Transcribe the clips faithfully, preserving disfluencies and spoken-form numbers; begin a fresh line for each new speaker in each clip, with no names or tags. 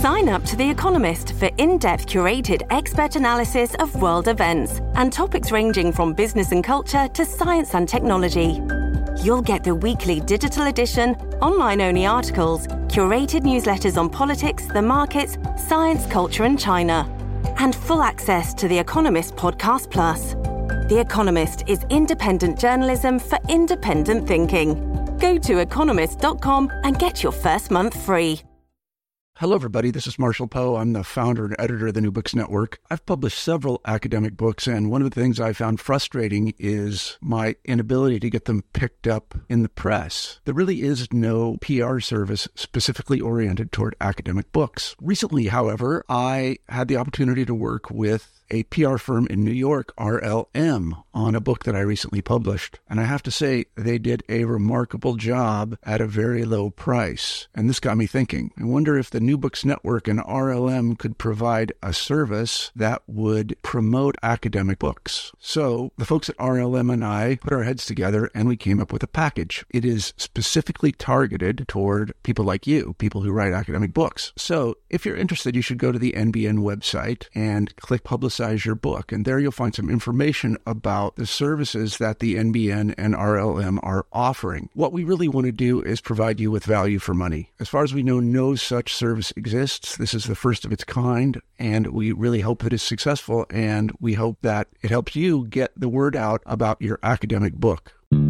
Sign up to The Economist for in-depth curated expert analysis of world events and topics ranging from business and culture to science and technology. You'll get the weekly digital edition, online-only articles, curated newsletters on politics, the markets, science, culture, and China, and full access to The Economist Podcast Plus. The Economist is independent journalism for independent thinking. Go to economist dot com and get your first month free.
Hello, everybody. This is Marshall Poe. I'm the founder and editor of the New Books Network. I've published several academic books, and one of the things I found frustrating is my inability to get them picked up in the press. There really is no P R service specifically oriented toward academic books. Recently, however, I had the opportunity to work with a P R firm in New York, R L M, on a book that I recently published. And I have to say, they did a remarkable job at a very low price. And this got me thinking. I wonder if the New Books Network and R L M could provide a service that would promote academic books. So the folks at R L M and I put our heads together and we came up with a package. It is specifically targeted toward people like you, people who write academic books. So if you're interested, you should go to the N B N website and click Publicize your book. And there you'll find some information about the services that the N B N and R L M are offering. What we really want to do is provide you with value for money. As far as we know, no such service exists. This is the first of its kind, and we really hope that it's successful, and we hope that it helps you get the word out about your academic book.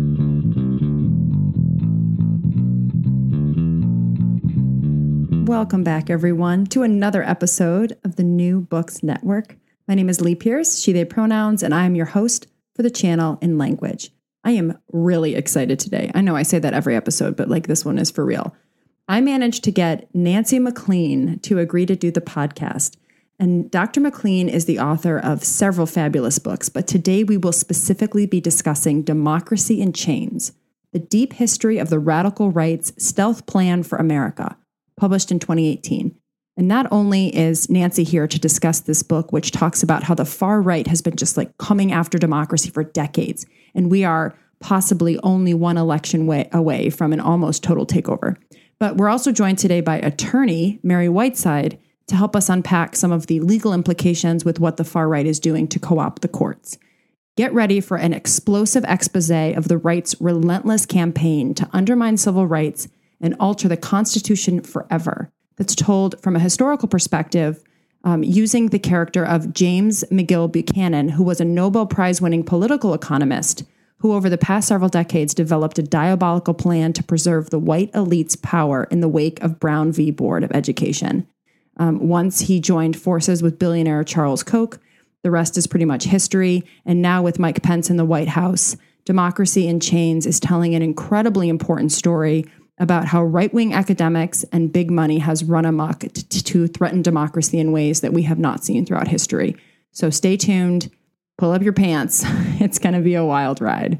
Welcome back, everyone, to another episode of the New Books Network. My name is Lee Pierce, she, they pronouns, and I am your host for the channel in language. I am really excited today. I know I say that every episode, but like this one is for real. I managed to get Nancy MacLean to agree to do the podcast. And Doctor MacLean is the author of several fabulous books, but today we will specifically be discussing Democracy in Chains, the deep history of the radical right's stealth plan for America, published in twenty eighteen. And not only is Nancy here to discuss this book, which talks about how the far right has been just like coming after democracy for decades, and we are possibly only one election way away from an almost total takeover. But we're also joined today by attorney Mary Whiteside to help us unpack some of the legal implications with what the far right is doing to co-opt the courts. Get ready for an explosive expose of the right's relentless campaign to undermine civil rights and alter the Constitution forever. That's told from a historical perspective, um, using the character of James McGill Buchanan, who was a Nobel Prize-winning political economist who over the past several decades developed a diabolical plan to preserve the white elite's power in the wake of Brown v. Board of Education. Um, once he joined forces with billionaire Charles Koch, the rest is pretty much history. And now with Mike Pence in the White House, Democracy in Chains is telling an incredibly important story about how right-wing academics and big money has run amok t- to threaten democracy in ways that we have not seen throughout history. So stay tuned, pull up your pants. It's going to be a wild ride.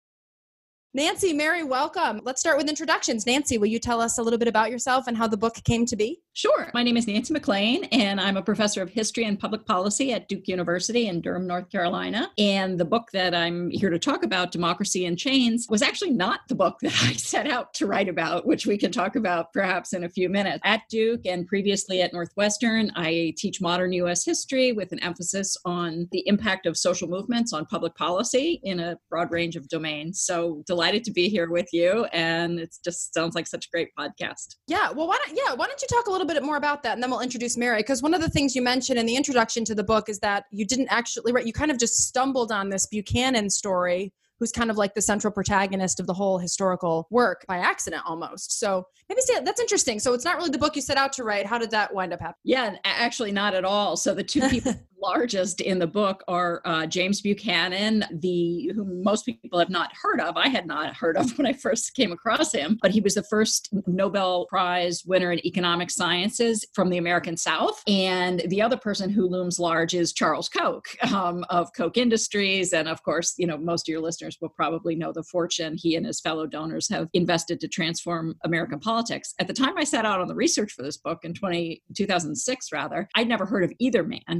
Nancy, Mary, welcome. Let's start with introductions. Nancy, will you tell us a little bit about yourself and how the book came to be?
Sure. My name is Nancy MacLean, and I'm a professor of history and public policy at Duke University in Durham, North Carolina. And the book that I'm here to talk about, Democracy in Chains, was actually not the book that I set out to write about, which we can talk about perhaps in a few minutes. At Duke and previously at Northwestern, I teach modern U S history with an emphasis on the impact of social movements on public policy in a broad range of domains. So delighted to be here with you, and it just sounds like such a great podcast.
Yeah, well, why don't yeah, why don't you talk a little bit more about that, and then we'll introduce Mary, because one of the things you mentioned in the introduction to the book is that you didn't actually, right, you kind of just stumbled on this Buchanan story, who's kind of like the central protagonist of the whole historical work by accident almost. So maybe say that's interesting. So it's not really the book you set out to write. How did that wind up happening?
Yeah, actually not at all. So the two people largest in the book are uh, James Buchanan, the whom most people have not heard of. I had not heard of when I first came across him, but he was the first Nobel Prize winner in economic sciences from the American South. And the other person who looms large is Charles Koch um, of Koch Industries. And of course, you know, most of your listeners will probably know the fortune he and his fellow donors have invested to transform American politics. At the time I set out on the research for this book in twenty, two thousand six, rather, I'd never heard of either man, and actually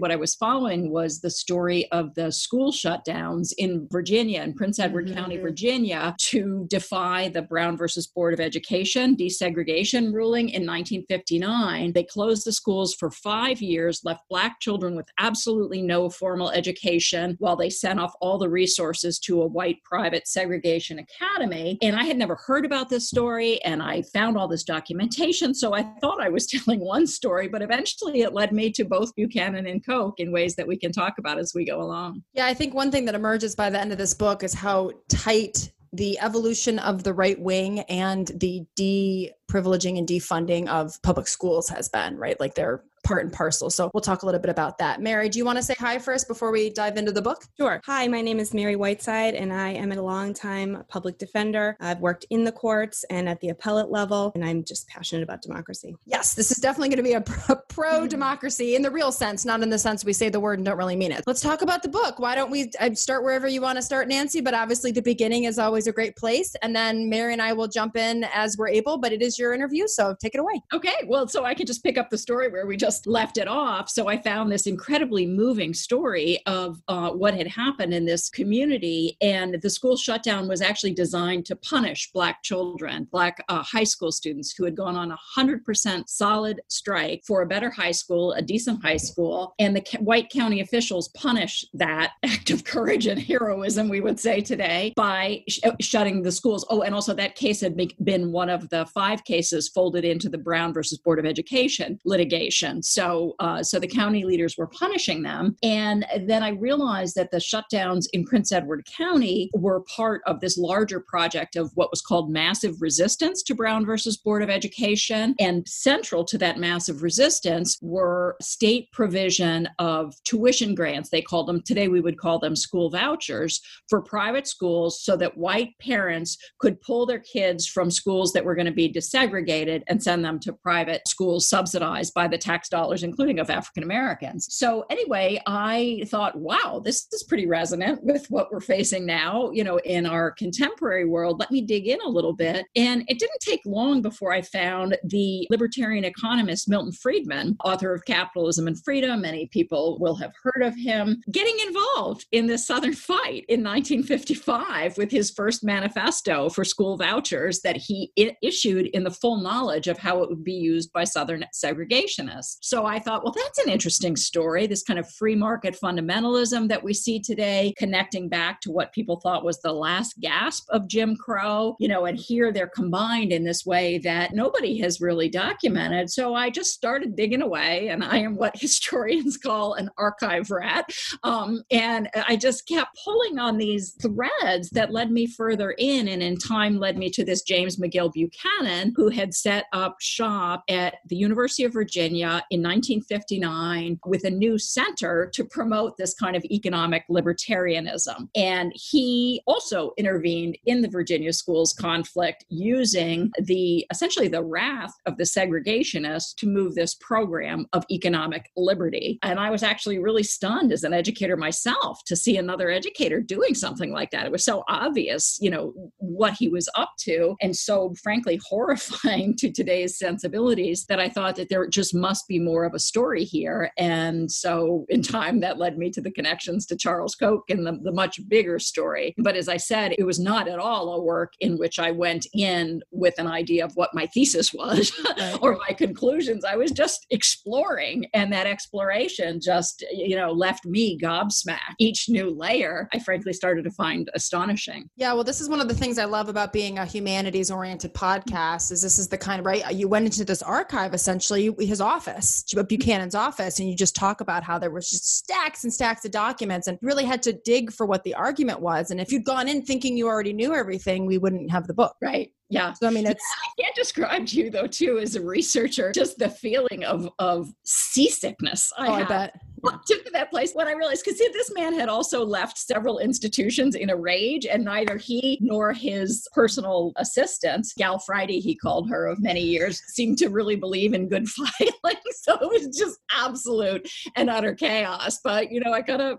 what I was following was the story of the school shutdowns in Virginia, in Prince Edward mm-hmm. County, Virginia, to defy the Brown versus Board of Education desegregation ruling in nineteen fifty-nine. They closed the schools for five years, left Black children with absolutely no formal education while they sent off all the resources to a white private segregation academy. And I had never heard about this story, and I found all this documentation. So I thought I was telling one story, but eventually it led me to both Buchanan and Koch in ways that we can talk about as we go along.
Yeah, I think one thing that emerges by the end of this book is how tight the evolution of the right wing and the de-privileging and defunding of public schools has been, right? Like they're part and parcel. So we'll talk a little bit about that. Mary, do you want to say hi first before we dive into the book?
Sure. Hi, my name is Mary Whiteside, and I am a longtime public defender. I've worked in the courts and at the appellate level, and I'm just passionate about democracy.
Yes, this is definitely going to be a pro-democracy in the real sense, not in the sense we say the word and don't really mean it. Let's talk about the book. Why don't we start wherever you want to start, Nancy? But obviously the beginning is always a great place. And then Mary and I will jump in as we're able, but it is your interview, so take it away.
Okay. Well, so I could just pick up the story where we just left it off. So I found this incredibly moving story of uh, what had happened in this community. And the school shutdown was actually designed to punish Black children, Black uh, high school students who had gone on a one hundred percent solid strike for a better high school, a decent high school. And the ca- white county officials punished that act of courage and heroism, we would say today, by sh- shutting the schools. Oh, and also that case had be- been one of the five cases folded into the Brown versus Board of Education litigation. So Uh, so the county leaders were punishing them. And then I realized that the shutdowns in Prince Edward County were part of this larger project of what was called massive resistance to Brown versus Board of Education. And central to that massive resistance were state provision of tuition grants. They called them, today we would call them school vouchers, for private schools so that white parents could pull their kids from schools that were going to be desegregated and send them to private schools subsidized by the tax dollars, including of African Americans. So anyway, I thought, wow, this is pretty resonant with what we're facing now, you know, in our contemporary world. Let me dig in a little bit. And it didn't take long before I found the libertarian economist Milton Friedman, author of Capitalism and Freedom. Many people will have heard of him, getting involved in the Southern fight in nineteen fifty-five with his first manifesto for school vouchers that he I- issued in the full knowledge of how it would be used by Southern segregationists. So I thought, well, that's an interesting story, this kind of free market fundamentalism that we see today, connecting back to what people thought was the last gasp of Jim Crow, you know, and here they're combined in this way that nobody has really documented. So I just started digging away, and I am what historians call an archive rat. Um, and I just kept pulling on these threads that led me further in, and in time led me to this James McGill Buchanan, who had set up shop at the University of Virginia in nineteen fifty-nine with a new center to promote this kind of economic libertarianism. And he also intervened in the Virginia schools conflict using the essentially the wrath of the segregationists to move this program of economic liberty. And I was actually really stunned as an educator myself to see another educator doing something like that. It was so obvious, you know, what he was up to, and so frankly horrifying to today's sensibilities that I thought that there just must be more of a story here. And so in time, that led me to the connections to Charles Koch and the, the much bigger story. But as I said, it was not at all a work in which I went in with an idea of what my thesis was right. or my conclusions. I was just exploring. And that exploration just, you know, left me gobsmacked. Each new layer, I frankly started to find astonishing.
Yeah, well, this is one of the things I love about being a humanities-oriented podcast is this is the kind of, right, you went into this archive, essentially, his office, Buchanan's office, and you just talk about how there was just stacks and stacks of documents and really had to dig for what the argument was. And if you'd gone in thinking you already knew everything, we wouldn't have the book.
Right. Yeah.
So, I mean, it's.
I can't describe to you, though, too, as a researcher, just the feeling of, of seasickness I
oh,
have.
I bet.
Yeah. Took to that place when I realized, because this man had also left several institutions in a rage, and neither he nor his personal assistant, Gal Friday, he called her of many years, seemed to really believe in good filing. So it was just absolute and utter chaos. But, you know, I kind of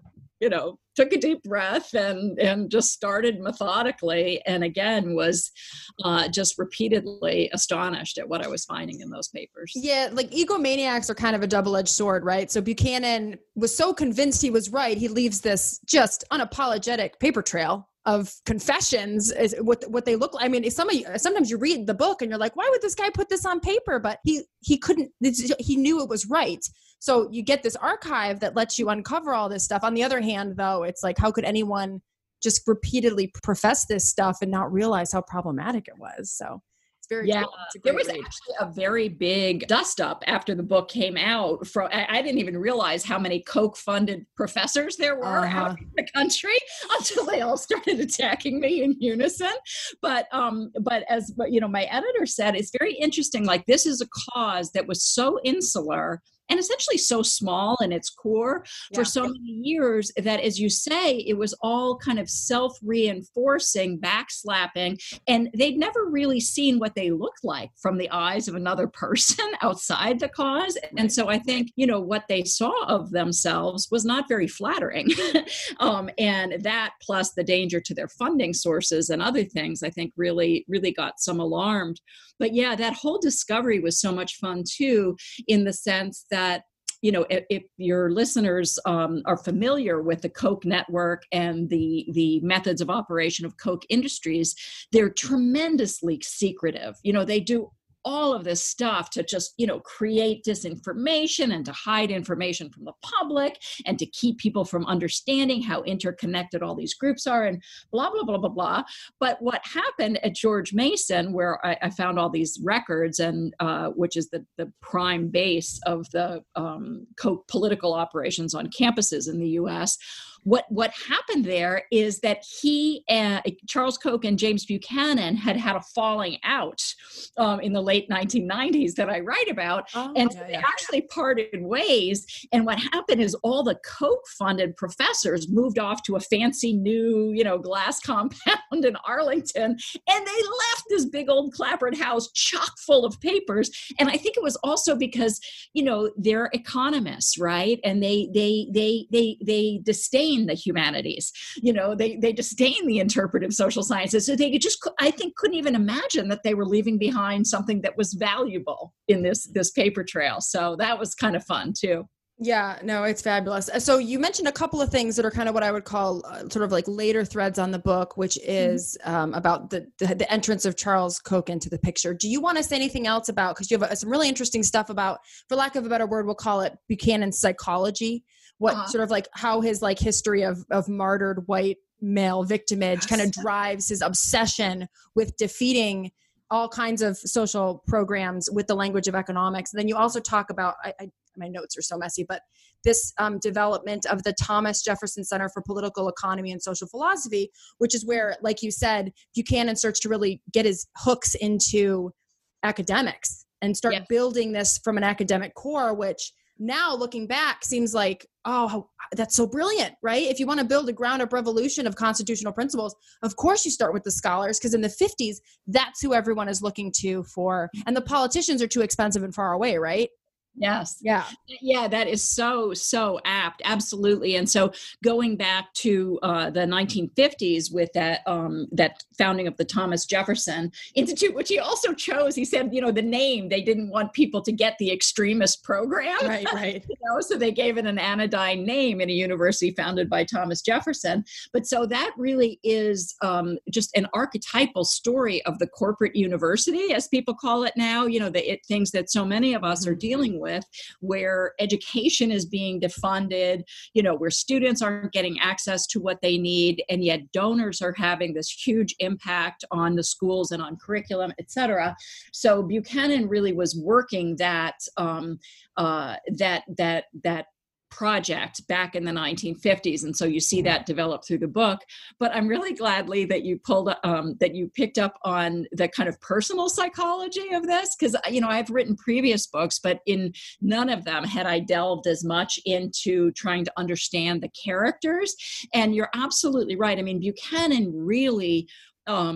you know, took a deep breath and and just started methodically, and again was uh, just repeatedly astonished at what I was finding in those papers.
Yeah, like egomaniacs are kind of a double-edged sword, right? So Buchanan was so convinced he was right, he leaves this just unapologetic paper trail of confessions is what what they look like. I mean, some of you, sometimes you read the book and you're like, why would this guy put this on paper? But he he couldn't. He knew it was right. So you get this archive that lets you uncover all this stuff. On the other hand, though, it's like, how could anyone just repeatedly profess this stuff and not realize how problematic it was? So it's very
yeah.
cool. It's a
there was
read.
actually a very big dust up after the book came out. From I, I didn't even realize how many Koch funded professors there were
Uh-huh.
out in the country until they all started attacking me in unison. But um, but as but you know, my editor said, it's very interesting. Like, this is a cause that was so insular and essentially so small in its core for
Yeah.
so many years that, as you say, it was all kind of self-reinforcing, backslapping, and they'd never really seen what they looked like from the eyes of another person outside the cause. And so I think, you know, what they saw of themselves was not very flattering. um, and that, plus the danger to their funding sources and other things, I think really, really got some alarmed. But yeah, that whole discovery was so much fun too, in the sense that, you know, if, if your listeners um, are familiar with the Koch network and the the methods of operation of Koch Industries, they're tremendously secretive. You know, they do all of this stuff to just, you know, create disinformation and to hide information from the public and to keep people from understanding how interconnected all these groups are and blah, blah, blah, blah, blah. But what happened at George Mason, where I, I found all these records, and uh, which is the, the prime base of the um, Koch political operations on campuses in the U S, What what happened there is that he, uh, Charles Koch and James Buchanan had had a falling out um, in the late nineteen nineties that I write about.
Oh,
and
yeah,
so they
yeah.
actually parted ways. And what happened is all the Koch-funded professors moved off to a fancy new, you know, glass compound in Arlington. And they left this big old clapboard house chock full of papers. And I think it was also because, you know, they're economists, right? And they, they, they, they, they disdain the humanities, you know, they they disdain the interpretive social sciences. So they just, I think, couldn't even imagine that they were leaving behind something that was valuable in this this paper trail. So that was kind of fun too.
Yeah, no, it's fabulous. So you mentioned a couple of things that are kind of what I would call uh, sort of like later threads on the book, which is um, about the, the the entrance of Charles Koch into the picture. Do you want to say anything else about, because you have uh, some really interesting stuff about, for lack of a better word, we'll call it Buchanan's psychology, what
Uh-huh.
sort of like how his like history of of martyred white male victimage kind of drives his obsession with defeating all kinds of social programs with the language of economics. And then you also talk about, I, I my notes are so messy, but this um, development of the Thomas Jefferson Center for Political Economy and Social Philosophy, which is where, like you said, Buchanan starts to really get his hooks into academics and start
Yep.
building this from an academic core, which now looking back seems like, oh, that's so brilliant, right? If you want to build a ground up revolution of constitutional principles, of course you start with the scholars, because in the fifties, that's who everyone is looking to for, and the politicians are too expensive and far away, right?
Yes.
Yeah.
Yeah, that is so, so apt. Absolutely. And so going back to uh, the nineteen fifties with that um, that founding of the Thomas Jefferson Institute, which he also chose, he said, you know, the name, they didn't want people to get the extremist program.
Right, right.
You know, so they gave it an anodyne name in a university founded by Thomas Jefferson. But so that really is um, just an archetypal story of the corporate university, as people call it now, you know, the it, things that so many of us are dealing with, where education is being defunded, you know, where students aren't getting access to what they need, and yet donors are having this huge impact on the schools and on curriculum, et cetera. So Buchanan really was working that um, uh, that that that project back in the nineteen fifties, and so you see that develop through the book. But I'm really glad, Lee, that you pulled um, that you picked up on the kind of personal psychology of this, because you know I've written previous books, but in none of them had I delved as much into trying to understand the characters. And you're absolutely right. I mean, Buchanan really um,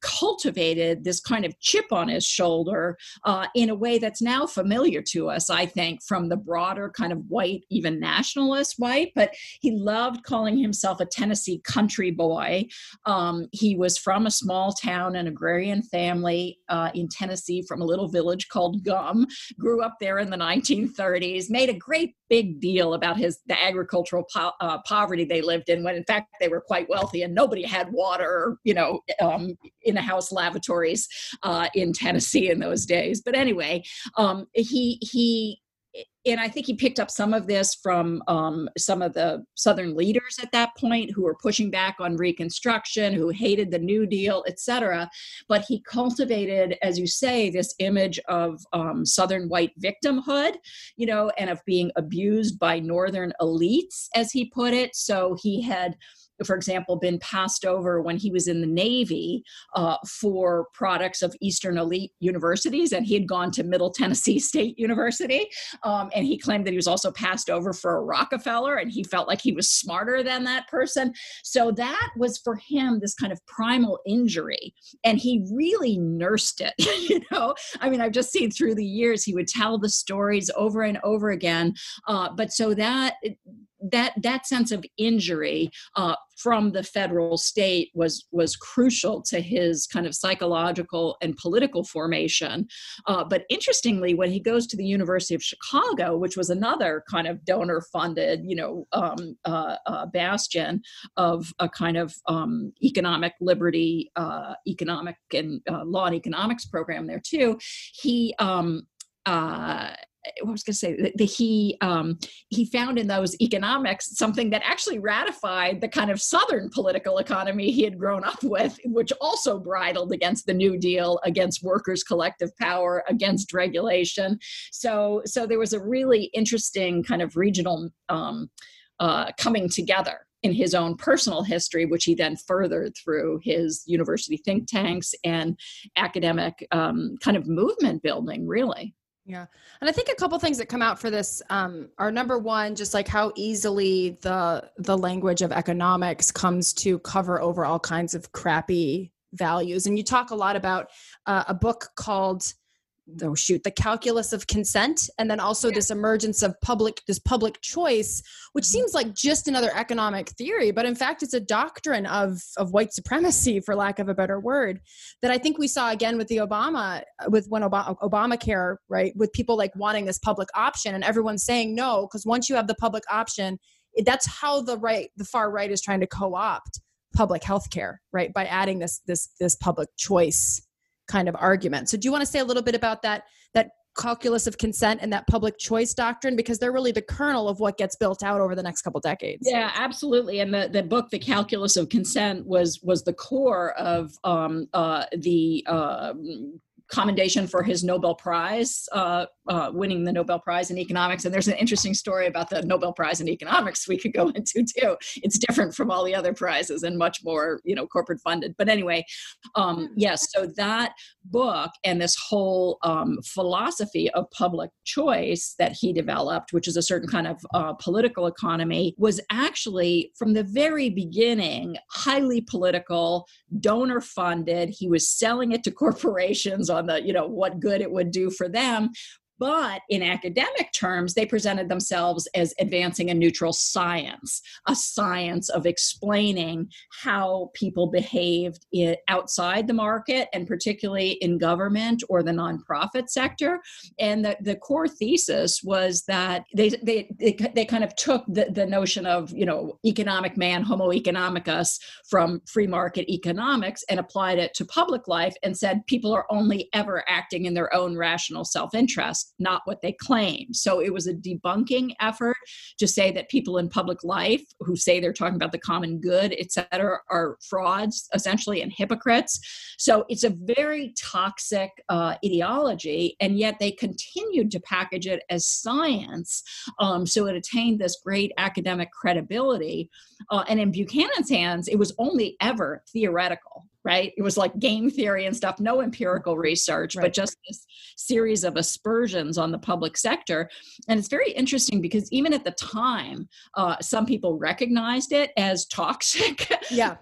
cultivated this kind of chip on his shoulder uh, in a way that's now familiar to us, I think, from the broader kind of white, even nationalist white. But he loved calling himself a Tennessee country boy. Um, he was from a small town, an agrarian family uh, in Tennessee from a little village called Gum, grew up there in the nineteen thirties, made a great big deal about his the agricultural po- uh, poverty they lived in, when in fact they were quite wealthy and nobody had water, you know, um, in-house lavatories uh, in Tennessee in those days. But anyway, um, he he. And I think he picked up some of this from um, some of the Southern leaders at that point who were pushing back on Reconstruction, who hated the New Deal, et cetera. But he cultivated, as you say, this image of um, Southern white victimhood, you know, and of being abused by Northern elites, as he put it. So he had, for example, been passed over when he was in the Navy uh, for products of Eastern elite universities, and he had gone to Middle Tennessee State University, um, and he claimed that he was also passed over for a Rockefeller, and he felt like he was smarter than that person. So that was for him this kind of primal injury, and he really nursed it. You know, I mean, I've just seen through the years he would tell the stories over and over again. Uh, but so that. That that sense of injury uh, from the federal state was was crucial to his kind of psychological and political formation. Uh, but interestingly, when he goes to the University of Chicago, which was another kind of donor-funded, you know, um, uh, uh, bastion of a kind of um, economic liberty, uh, economic and uh, law and economics program there too, he. Um, uh, I was going to say that he um, he found in those economics something that actually ratified the kind of Southern political economy he had grown up with, which also bridled against the New Deal, against workers' collective power, against regulation. So, so there was a really interesting kind of regional um, uh, coming together in his own personal history, which he then furthered through his university think tanks and academic um, kind of movement building, really.
Yeah. And I think a couple things that come out for this um, are, number one, just like how easily the the language of economics comes to cover over all kinds of crappy values. And you talk a lot about uh, a book called, oh shoot, The Calculus of Consent, and then also yeah. this emergence of public, this public choice, which seems like just another economic theory, but in fact, it's a doctrine of of white supremacy, for lack of a better word, that I think we saw again with the Obama, with when Obama, Obamacare, right, with people like wanting this public option, and everyone saying no, because once you have the public option, it, that's how the right, the far right is trying to co-opt public health care, right, by adding this this this public choice kind of argument. So do you want to say a little bit about that, that calculus of consent and that public choice doctrine? Because they're really the kernel of what gets built out over the next couple decades.
Yeah, absolutely. And the, the book, The Calculus of Consent, was was the core of um, uh, the uh, commendation for his Nobel Prize, uh, uh, winning the Nobel Prize in economics. And there's an interesting story about the Nobel Prize in economics we could go into too. It's different from all the other prizes and much more, you know, corporate funded. But anyway, um, yes, so that book and this whole um, philosophy of public choice that he developed, which is a certain kind of uh, political economy, was actually from the very beginning highly political, donor funded. He was selling it to corporations on the, you know, what good it would do for them. But in academic terms, they presented themselves as advancing a neutral science, a science of explaining how people behaved in, outside the market, and particularly in government or the nonprofit sector. And the, the core thesis was that they they they, they kind of took the, the notion of, you know, economic man, homo economicus, from free market economics and applied it to public life and said people are only ever acting in their own rational self-interest, not what they claim. So it was a debunking effort to say that people in public life who say they're talking about the common good, et cetera, are frauds, essentially, and hypocrites. So it's a very toxic uh, ideology, and yet they continued to package it as science. Um, so it attained this great academic credibility. Uh, and in Buchanan's hands, it was only ever theoretical. Right? It was like game theory and stuff, no empirical research, right, but just this series of aspersions on the public sector. And it's very interesting because even at the time, uh, some people recognized it as toxic.
Yeah.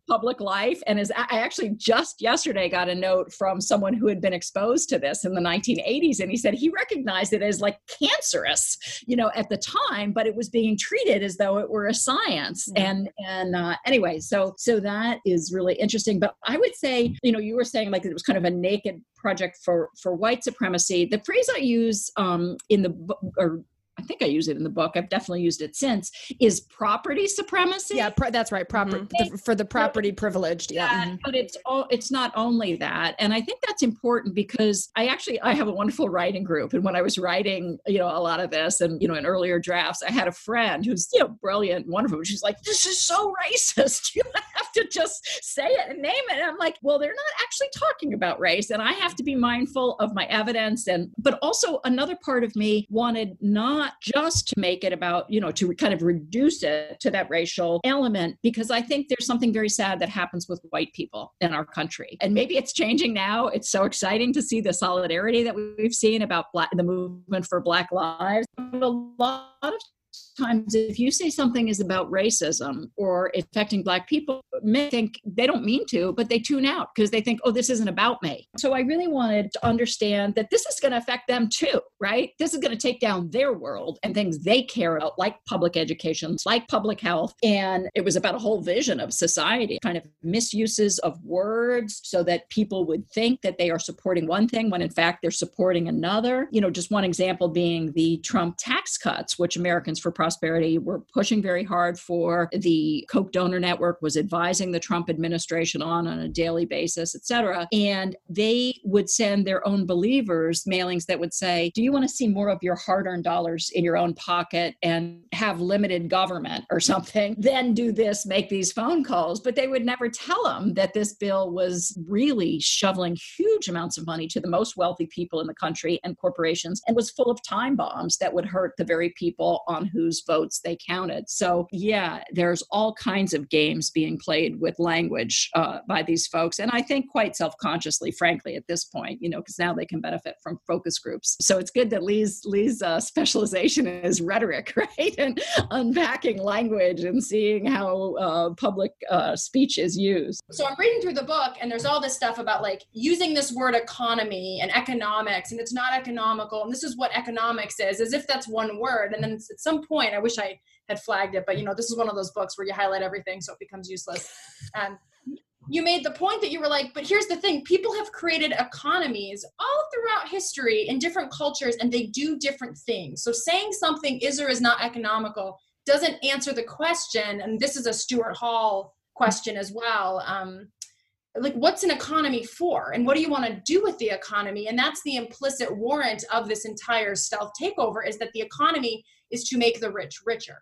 public life. And as I actually just yesterday got a note from someone who had been exposed to this in the nineteen eighties. And he said he recognized it as like cancerous, you know, at the time, but it was being treated as though it were a science. Mm-hmm. And, and uh, anyway, so, so that is really interesting. But I would say, you know, you were saying like it was kind of a naked project for, for white supremacy. The phrase I use um, in the book, or I think I use it in the book, I've definitely used it since, is property supremacy.
Yeah, pr- that's right. Proper mm-hmm. the, for the property privileged. Yeah,
yeah mm-hmm. But it's all, it's not only that, and I think that's important because I actually I have a wonderful writing group, and when I was writing, you know, a lot of this, and you know, in earlier drafts, I had a friend who's you know brilliant, wonderful. She's like, "This is so racist. You have to just say it and name it." And I'm like, "Well, they're not actually talking about race, and I have to be mindful of my evidence." And but also another part of me wanted not just to make it about, you know, to kind of reduce it to that racial element, because I think there's something very sad that happens with white people in our country. And maybe it's changing now. It's so exciting to see the solidarity that we've seen about black, the movement for Black lives. But a lot of times, if you say something is about racism or affecting Black people, may think they don't mean to, but they tune out because they think, oh, this isn't about me. So I really wanted to understand that this is going to affect them too, right? This is going to take down their world and things they care about, like public education, like public health. And it was about a whole vision of society, kind of misuses of words so that people would think that they are supporting one thing when in fact they're supporting another. You know, just one example being the Trump tax cuts, which Americans for Prosperity were pushing very hard for. The Koch donor network was advising the Trump administration on on a daily basis, et cetera. And they would send their own believers mailings that would say, do you want to see more of your hard-earned dollars in your own pocket and have limited government or something? Then do this, make these phone calls. But they would never tell them that this bill was really shoveling huge amounts of money to the most wealthy people in the country and corporations, and was full of time bombs that would hurt the very people on whose votes they counted. So yeah, there's all kinds of games being played with language uh, by these folks. And I think quite self-consciously, frankly, at this point, you know, because now they can benefit from focus groups. So it's good that Lee's, Lee's uh, specialization is rhetoric, right? And unpacking language and seeing how uh, public uh, speech is used.
So I'm reading through the book and there's all this stuff about like using this word economy and economics, and it's not economical. And this is what economics is, as if that's one word. And then at some point, I wish I had flagged it, but you know, this is one of those books where you highlight everything so it becomes useless. And you made the point that you were like, but here's the thing, people have created economies all throughout history in different cultures and they do different things. So saying something is or is not economical doesn't answer the question. And this is a Stuart Hall question as well. Um, like, what's an economy for? And what do you want to do with the economy? And that's the implicit warrant of this entire stealth takeover, is that the economy is to make the rich richer.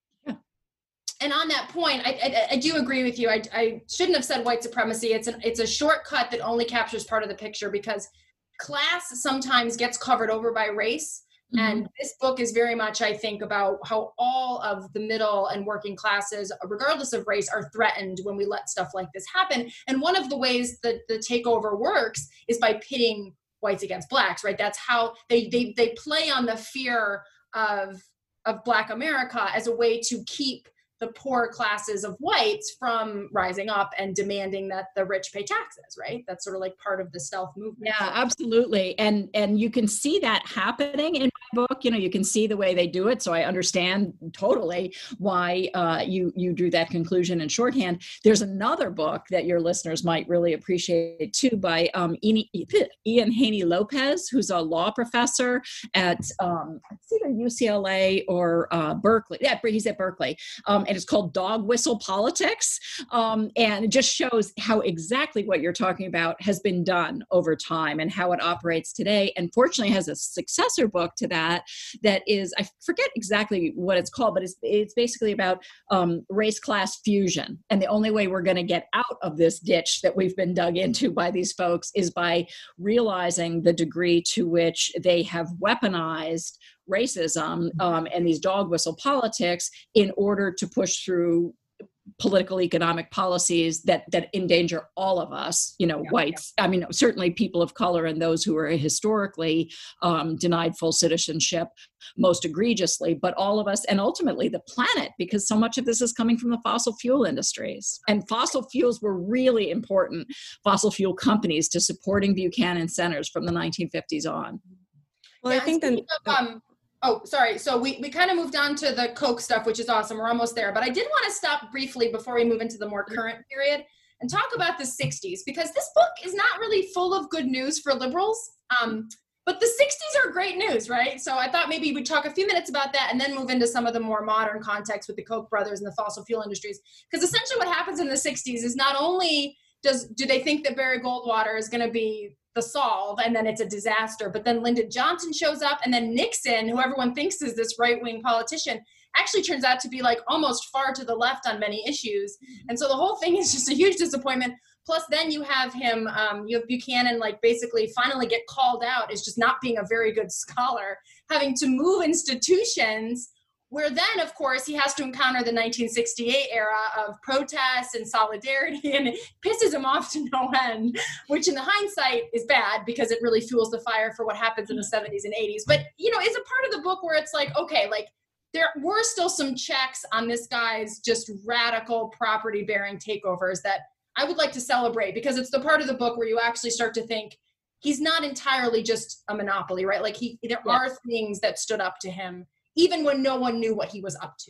And on that point, I, I, I do agree with you. I, I shouldn't have said white supremacy. It's an, it's a shortcut that only captures part of the picture, because class sometimes gets covered over by race. Mm-hmm. And this book is very much, I think, about how all of the middle and working classes, regardless of race, are threatened when we let stuff like this happen. And one of the ways that the takeover works is by pitting whites against blacks, right? That's how they they they play on the fear of of Black America as a way to keep the poor classes of whites from rising up and demanding that the rich pay taxes, right? That's sort of like part of the stealth movement.
Yeah, absolutely. And and you can see that happening in my book. You know, you can see the way they do it. So I understand totally why uh, you, you drew that conclusion in shorthand. There's another book that your listeners might really appreciate too, by um, Ian Haney Lopez, who's a law professor at um, it's either U C L A or uh, Berkeley. Yeah, he's at Berkeley. Um, and it's called Dog Whistle Politics. Um, and it just shows how exactly what you're talking about has been done over time and how it operates today. And fortunately has a successor book to that, that is, I forget exactly what it's called, but it's, it's basically about um, race-class fusion. And the only way we're going to get out of this ditch that we've been dug into by these folks is by realizing the degree to which they have weaponized racism um, and these dog whistle politics in order to push through political economic policies that that endanger all of us, you know, yeah, whites, yeah. I mean, certainly people of color and those who are historically um, denied full citizenship most egregiously, but all of us, and ultimately the planet, because so much of this is coming from the fossil fuel industries. And fossil fuels were really important, fossil fuel companies, to supporting Buchanan centers from the nineteen fifties on.
Well, yeah, I think then...
Of, um, Oh, sorry. So we, we kind of moved on to the Coke stuff, which is awesome. We're almost there. But I did want to stop briefly before we move into the more current period and talk about the sixties, because this book is not really full of good news for liberals. Um, but the sixties are great news, right? So I thought maybe we'd talk a few minutes about that and then move into some of the more modern context with the Koch brothers and the fossil fuel industries. Because essentially what happens in the sixties is not only does do they think that Barry Goldwater is going to be the solve, and then it's a disaster. But then Lyndon Johnson shows up, and then Nixon, who everyone thinks is this right-wing politician, actually turns out to be like almost far to the left on many issues. And so the whole thing is just a huge disappointment. Plus then you have him, um, you have Buchanan like basically finally get called out as just not being a very good scholar, having to move institutions, where then, of course, he has to encounter the nineteen sixty-eight era of protests and solidarity, and it pisses him off to no end, which in the hindsight is bad because it really fuels the fire for what happens in the seventies and eighties. But, you know, it's a part of the book where it's like, okay, like there were still some checks on this guy's just radical property-bearing takeovers that I would like to celebrate, because it's the part of the book where you actually start to think he's not entirely just a monopoly, right? Like he, there yeah. are things that stood up to him, even when no one knew what he was up to.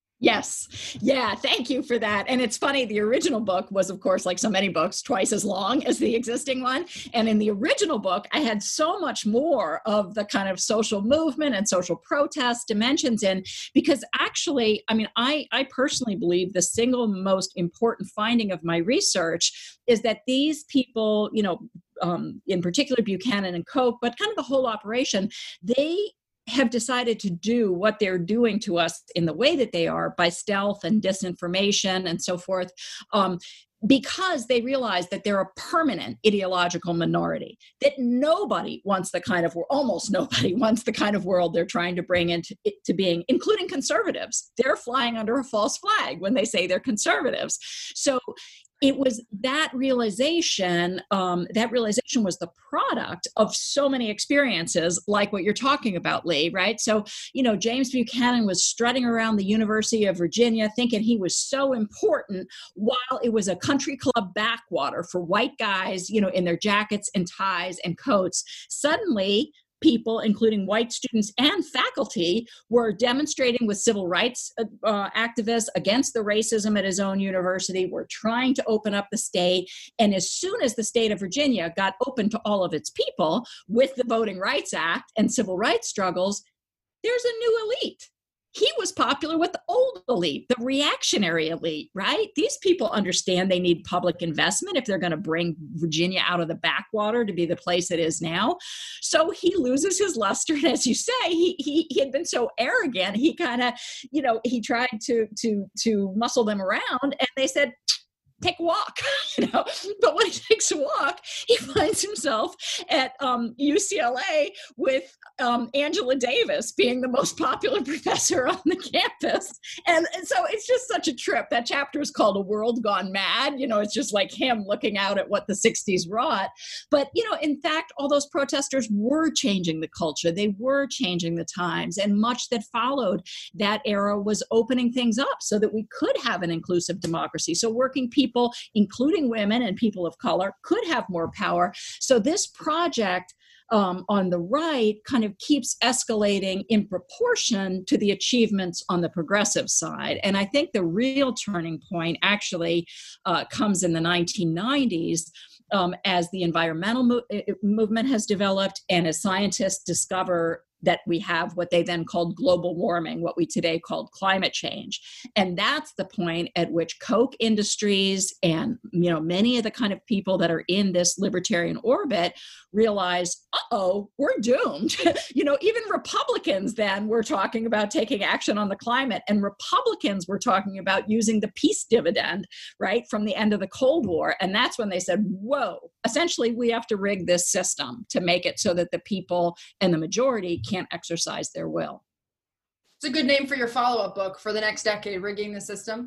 Yes. Yeah. Thank you for that. And it's funny, the original book was, of course, like so many books, twice as long as the existing one. And in the original book, I had so much more of the kind of social movement and social protest dimensions in, because actually, I mean, I, I personally believe the single most important finding of my research is that these people, you know, um, in particular Buchanan and Koch, but kind of the whole operation, they have decided to do what they're doing to us in the way that they are by stealth and disinformation and so forth, um, because they realize that they're a permanent ideological minority, that nobody wants the kind of, almost nobody wants the kind of world they're trying to bring into to being, including conservatives. They're flying under a false flag when they say they're conservatives. So it was that realization, um, that realization was the product of so many experiences like what you're talking about, Lee, right? So, you know, James Buchanan was strutting around the University of Virginia thinking he was so important while it was a country club backwater for white guys, you know, in their jackets and ties and coats. Suddenly, people, including white students and faculty, were demonstrating with civil rights uh, activists against the racism at his own university, were trying to open up the state. And as soon as the state of Virginia got open to all of its people with the Voting Rights Act and civil rights struggles, there's a new elite. He was popular with the old elite, the reactionary elite, right? These people understand they need public investment if they're going to bring Virginia out of the backwater to be the place it is now. So he loses his luster. And as you say, he he, he had been so arrogant. He kind of, you know, he tried to to to muscle them around, and they said, take a walk, you know. But when he takes a walk, he finds himself at um, U C L A with um, Angela Davis being the most popular professor on the campus. And, and so it's just such a trip. That chapter is called A World Gone Mad. You know, it's just like him looking out at what the sixties wrought. But, you know, in fact, all those protesters were changing the culture. They were changing the times. And much that followed that era was opening things up so that we could have an inclusive democracy. So working people, People, including women and people of color, could have more power. So this project um, on the right kind of keeps escalating in proportion to the achievements on the progressive side. And I think the real turning point actually uh, comes in the nineteen nineties um, as the environmental mo- movement has developed and as scientists discover that we have what they then called global warming, what we today called climate change. And that's the point at which Koch Industries and, you know, many of the kind of people that are in this libertarian orbit realize, uh-oh, we're doomed. You know, even Republicans then were talking about taking action on the climate, and Republicans were talking about using the peace dividend, right, from the end of the Cold War. And that's when they said, whoa, essentially we have to rig this system to make it so that the people and the majority can't exercise their will.
It's a good name for your follow-up book for the next decade, Rigging the System.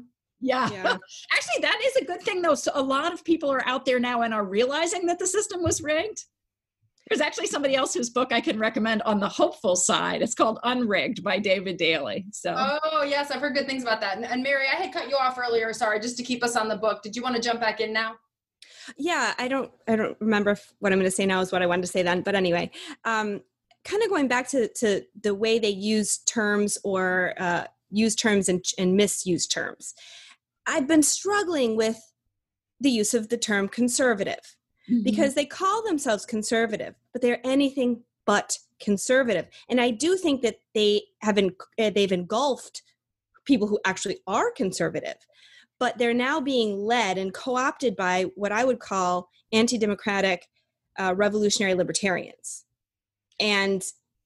Yeah.
Yeah.
Actually, that is a good thing, though. So a lot of people are out there now and are realizing that the system was rigged. There's actually somebody else whose book I can recommend on the hopeful side. It's called Unrigged by David Daley. So.
Oh, yes. I've heard good things about that. And, and Mary, I had cut you off earlier. Sorry, just to keep us on the book. Did you want to jump back in now?
Yeah, I don't I don't remember if what I'm going to say now is what I wanted to say then. But anyway, um, kind of going back to, to the way they use terms or uh, use terms and, and misuse terms. I've been struggling with the use of the term conservative. Mm-hmm. Because they call themselves conservative, but they're anything but conservative. And I do think that they have en- they've engulfed people who actually are conservative, but they're now being led and co-opted by what I would call anti-democratic uh, revolutionary libertarians. And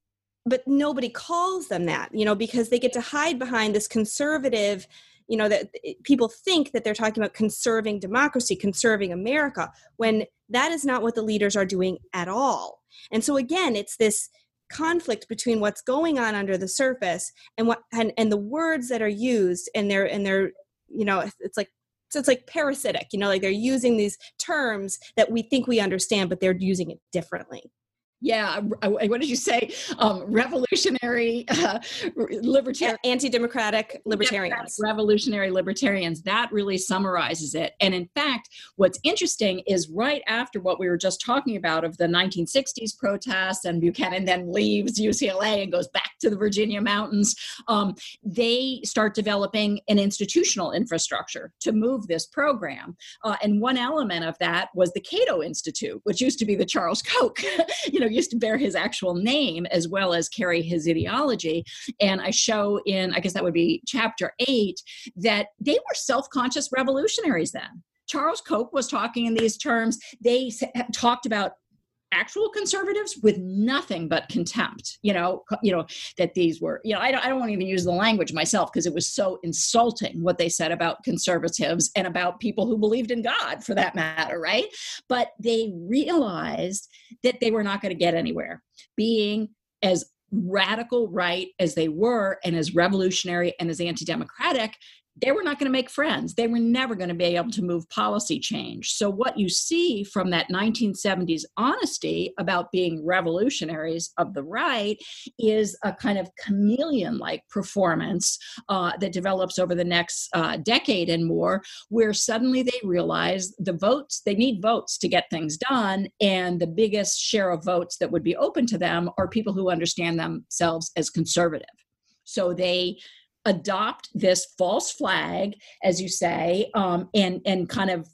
but nobody calls them that, you know, because they get to hide behind this conservative, you know, that people think that they're talking about conserving democracy, conserving America, when that is not what the leaders are doing at all. And so again, it's this conflict between what's going on under the surface and what and, and the words that are used, and they're and they're, you know, it's like so it's like parasitic, you know, like they're using these terms that we think we understand, but they're using it differently.
Yeah. What did you say? Um, revolutionary uh, libertarian.
Anti-democratic libertarians.
Revolutionary libertarians. That really summarizes it. And in fact, what's interesting is right after what we were just talking about of the nineteen sixties protests, and Buchanan then leaves U C L A and goes back to the Virginia mountains, um, they start developing an institutional infrastructure to move this program. Uh, and one element of that was the Cato Institute, which used to be the Charles Koch, you know, used to bear his actual name as well as carry his ideology. And I show in, I guess that would be chapter eight, that they were self-conscious revolutionaries then. Charles Koch was talking in these terms. They talked about actual conservatives with nothing but contempt, you know, you know, that these were, you know, I don't, I don't want to even use the language myself because it was so insulting what they said about conservatives and about people who believed in God for that matter, right? But they realized that they were not going to get anywhere. Being as radical right as they were and as revolutionary and as anti-democratic, they were not going to make friends. They were never going to be able to move policy change. So what you see from that nineteen seventies honesty about being revolutionaries of the right is a kind of chameleon-like performance uh, that develops over the next uh, decade and more, where suddenly they realize the votes, they need votes to get things done, and the biggest share of votes that would be open to them are people who understand themselves as conservative. So they adopt this false flag, as you say, um, and and kind of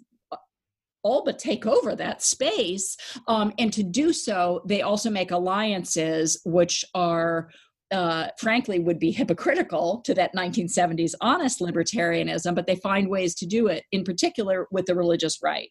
all but take over that space. Um, and to do so, they also make alliances which are, uh, frankly, would be hypocritical to that nineteen seventies honest libertarianism, but they find ways to do it, in particular with the religious right.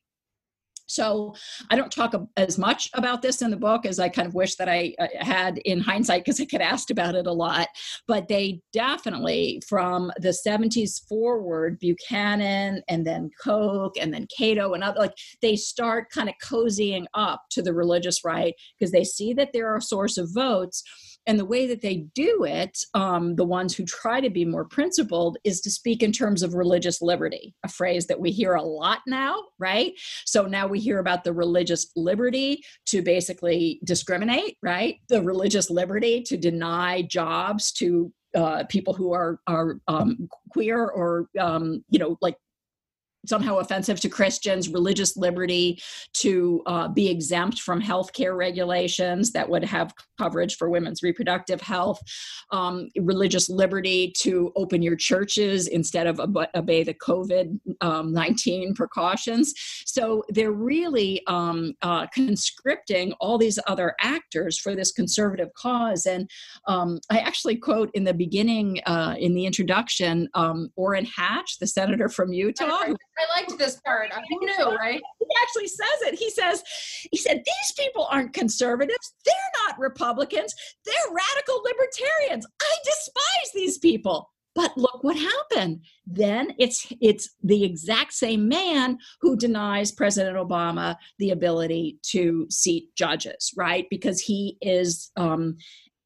So I don't talk as much about this in the book as I kind of wish that I uh, had in hindsight, because I get asked about it a lot. But they definitely, from the seventies forward, Buchanan and then Koch and then Cato and other, like they start kind of cozying up to the religious right because they see that they're a source of votes. And the way that they do it, um, the ones who try to be more principled, is to speak in terms of religious liberty, a phrase that we hear a lot now, right? So now we hear about the religious liberty to basically discriminate, right? The religious liberty to deny jobs to uh, people who are are um, queer or, um, you know, like somehow offensive to Christians, religious liberty to uh, be exempt from healthcare regulations that would have coverage for women's reproductive health, um, religious liberty to open your churches instead of ob- obey the COVID nineteen precautions. So they're really um, uh, conscripting all these other actors for this conservative cause. And um, I actually quote in the beginning, uh, in the introduction, um, Orrin Hatch, the senator from Utah.
I liked this part. Who knew, right?
He actually says it. He says, he said, these people aren't conservatives. They're not Republicans. They're radical libertarians. I despise these people. But look what happened. Then it's it's the exact same man who denies President Obama the ability to seat judges, right? Because he is um,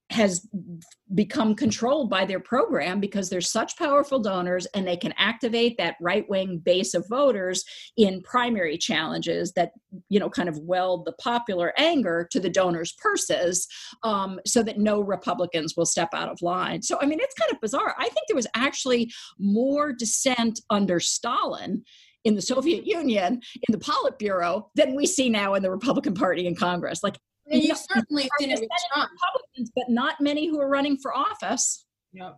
has become controlled by their program because they're such powerful donors, and they can activate that right-wing base of voters in primary challenges that, you know, kind of weld the popular anger to the donors' purses, um, so that no Republicans will step out of line. So, I mean, it's kind of bizarre. I think there was actually more dissent under Stalin in the Soviet Union, in the Politburo, than we see now in the Republican Party in Congress. Like,
And you've
no,
certainly seen it with Trump.
Republicans, but not many who are running for office.
Yeah.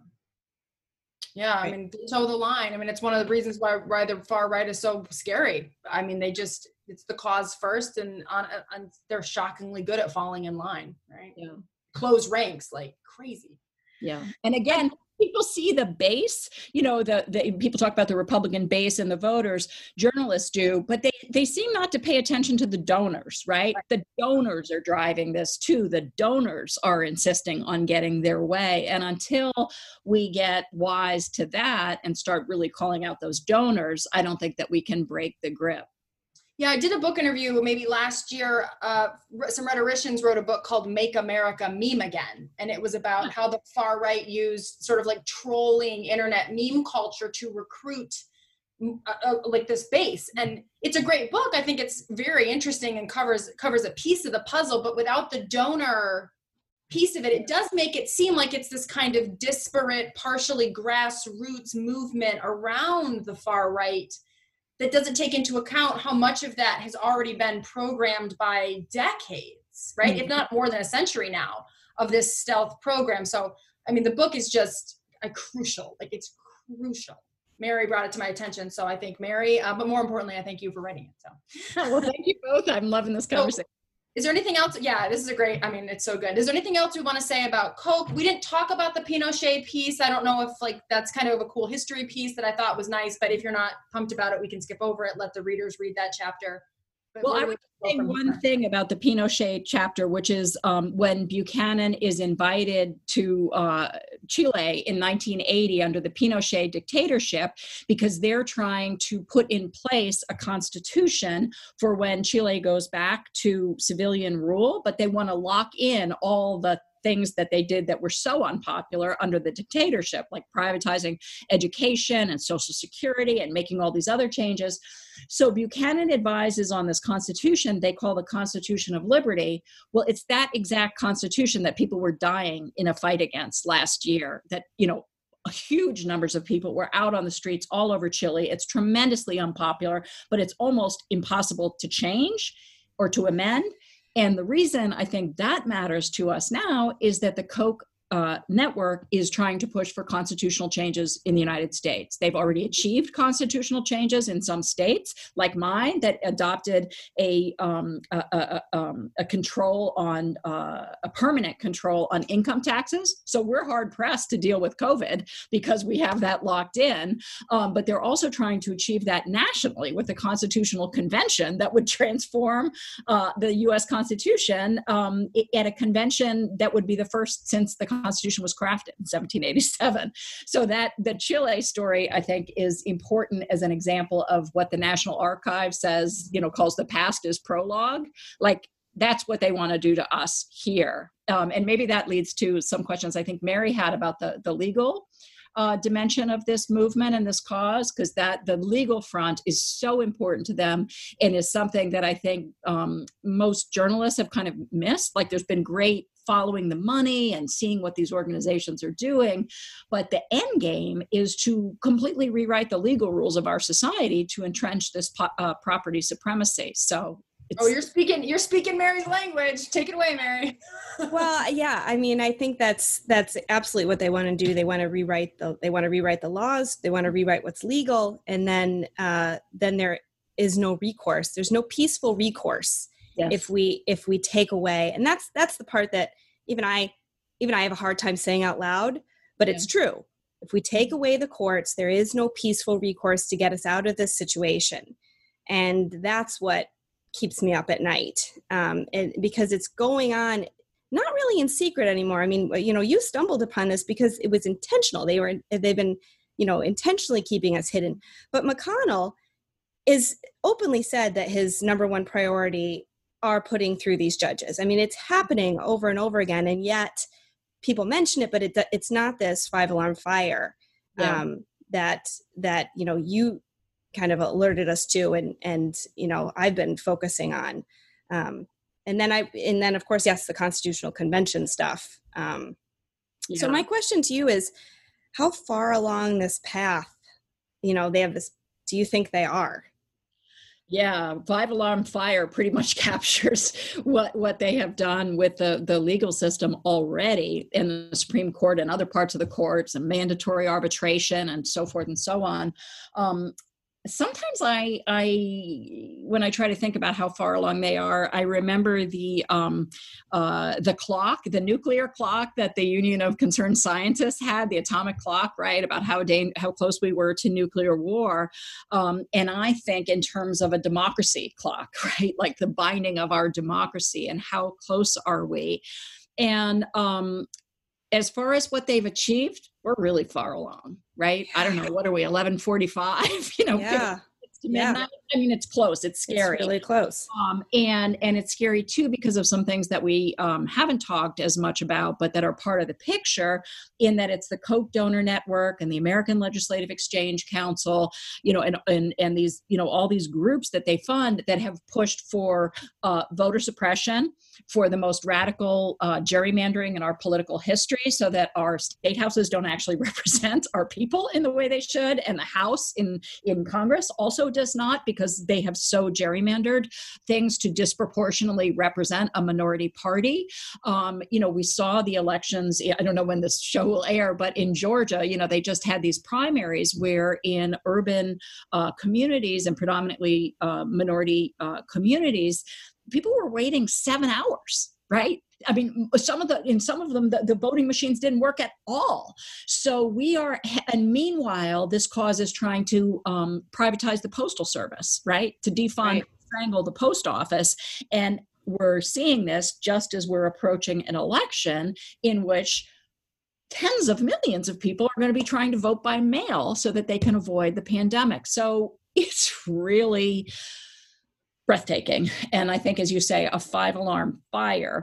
Yeah, I mean, they toe the line. I mean, it's one of the reasons why, why the far right is so scary. I mean, they just, it's the cause first, and on, on they're shockingly good at falling in line, right?
Yeah.
Close ranks like crazy.
Yeah. And again, people see the base, you know, the, the people talk about the Republican base and the voters, journalists do, but they, they seem not to pay attention to the donors, right? right? The donors are driving this too. The donors are insisting on getting their way. And until we get wise to that and start really calling out those donors, I don't think that we can break the grip.
Yeah, I did a book interview maybe last year. Uh, some rhetoricians wrote a book called Make America Meme Again. And it was about how the far right used sort of like trolling internet meme culture to recruit uh, uh, like this base. And it's a great book. I think it's very interesting and covers covers a piece of the puzzle, but without the donor piece of it, it does make it seem like it's this kind of disparate, partially grassroots movement around the far right that doesn't take into account how much of that has already been programmed by decades, right? Mm-hmm. If not more than a century now of this stealth program. So, I mean, the book is just a crucial, like it's crucial. Mary brought it to my attention. So I thank Mary, uh, but more importantly, I thank you for writing it. So,
well, thank you both. I'm loving this conversation.
So, is there anything else? Yeah, this is a great, I mean, it's so good. Is there anything else we want to say about Koch? We didn't talk about the Pinochet piece. I don't know if like that's kind of a cool history piece that I thought was nice, but if you're not pumped about it, we can skip over it. Let the readers read that chapter. But
well, I would say one here? thing about the Pinochet chapter, which is um, when Buchanan is invited to uh, Chile in nineteen eighty under the Pinochet dictatorship, because they're trying to put in place a constitution for when Chile goes back to civilian rule, but they want to lock in all the things that they did that were so unpopular under the dictatorship, like privatizing education and Social Security and making all these other changes. So Buchanan advises on this constitution they call the Constitution of Liberty. Well, it's that exact constitution that people were dying in a fight against last year, that, you know, huge numbers of people were out on the streets all over Chile. It's tremendously unpopular, but it's almost impossible to change or to amend. And the reason I think that matters to us now is that the Koch uh, network is trying to push for constitutional changes in the United States. They've already achieved constitutional changes in some states, like mine, that adopted a um, a, a, um, a control on uh, a permanent control on income taxes. So we're hard pressed to deal with COVID because we have that locked in. Um, but they're also trying to achieve that nationally with the Constitutional Convention that would transform uh, the U S Constitution um, at a convention that would be the first since the Constitution was crafted in seventeen eighty-seven. So that the Chile story, I think, is important as an example of what the National Archive says, you know, calls the past as prologue. Like, that's what they want to do to us here. Um, and maybe that leads to some questions I think Mary had about the, the legal uh, dimension of this movement and this cause, because that the legal front is so important to them and is something that I think um, most journalists have kind of missed. Like, there's been great following the money and seeing what these organizations are doing. But the end game is to completely rewrite the legal rules of our society to entrench this po- uh, property supremacy. So it's-
oh, you're speaking, you're speaking Mary's language. Take it away, Mary.
Well, yeah, I mean, I think that's, that's absolutely what they want to do. They want to rewrite the, they want to rewrite the laws. They want to rewrite what's legal. And then, uh, then there is no recourse. There's no peaceful recourse. Yes. If we if we take away, and that's that's the part that even I even I have a hard time saying out loud, but yeah. It's true. If we take away the courts, there is no peaceful recourse to get us out of this situation, and that's what keeps me up at night, um, and because it's going on not really in secret anymore. I mean, you know, you stumbled upon this because it was intentional. They were they've been you know intentionally keeping us hidden. But McConnell is openly said that his number one priority are putting through these judges. I mean, it's happening over and over again. And yet people mention it, but it, it's not this five alarm fire
Yeah.
um, that, that, you know, you kind of alerted us to, and, and, you know, I've been focusing on. Um, and then I, and then of course, yes, the Constitutional Convention stuff. Um,
Yeah.
So my question to you is, how far along this path, you know, they have this, do you think they are?
Yeah, five alarm fire pretty much captures what, what they have done with the, the legal system already in the Supreme Court and other parts of the courts, and mandatory arbitration and so forth and so on. Um, Sometimes I, I, when I try to think about how far along they are, I remember the um, uh, the clock, the nuclear clock that the Union of Concerned Scientists had, the atomic clock, right, about how da- how close we were to nuclear war. Um, and I think in terms of a democracy clock, right, like the binding of our democracy and how close are we. And um, as far as what they've achieved, we're really far along, right? I don't know. What are we, eleven forty-five? You know,
Yeah.
to midnight. Yeah. I mean, it's close. It's scary.
It's really close.
Um, and, and it's scary too, because of some things that we um, haven't talked as much about, but that are part of the picture, in that it's the Koch donor network and the American Legislative Exchange Council, you know, and, and, and these, you know, all these groups that they fund that have pushed for uh, voter suppression, for the most radical uh, gerrymandering in our political history, so that our state houses don't actually represent our people in the way they should. And the House in, in Congress also does not, because they have so gerrymandered things to disproportionately represent a minority party. Um, you know, we saw the elections, I don't know when this show will air, but in Georgia, you know, they just had these primaries where in urban uh, communities and predominantly uh, minority uh, communities, people were waiting seven hours, right? I mean, some of the, in some of them, the, the voting machines didn't work at all. So we are, and meanwhile, this cause is trying to um, privatize the postal service, right? To defund, right. strangle the post office. And we're seeing this just as we're approaching an election in which tens of millions of people are going to be trying to vote by mail so that they can avoid the pandemic. So it's really breathtaking. And I think, as you say, a five alarm fire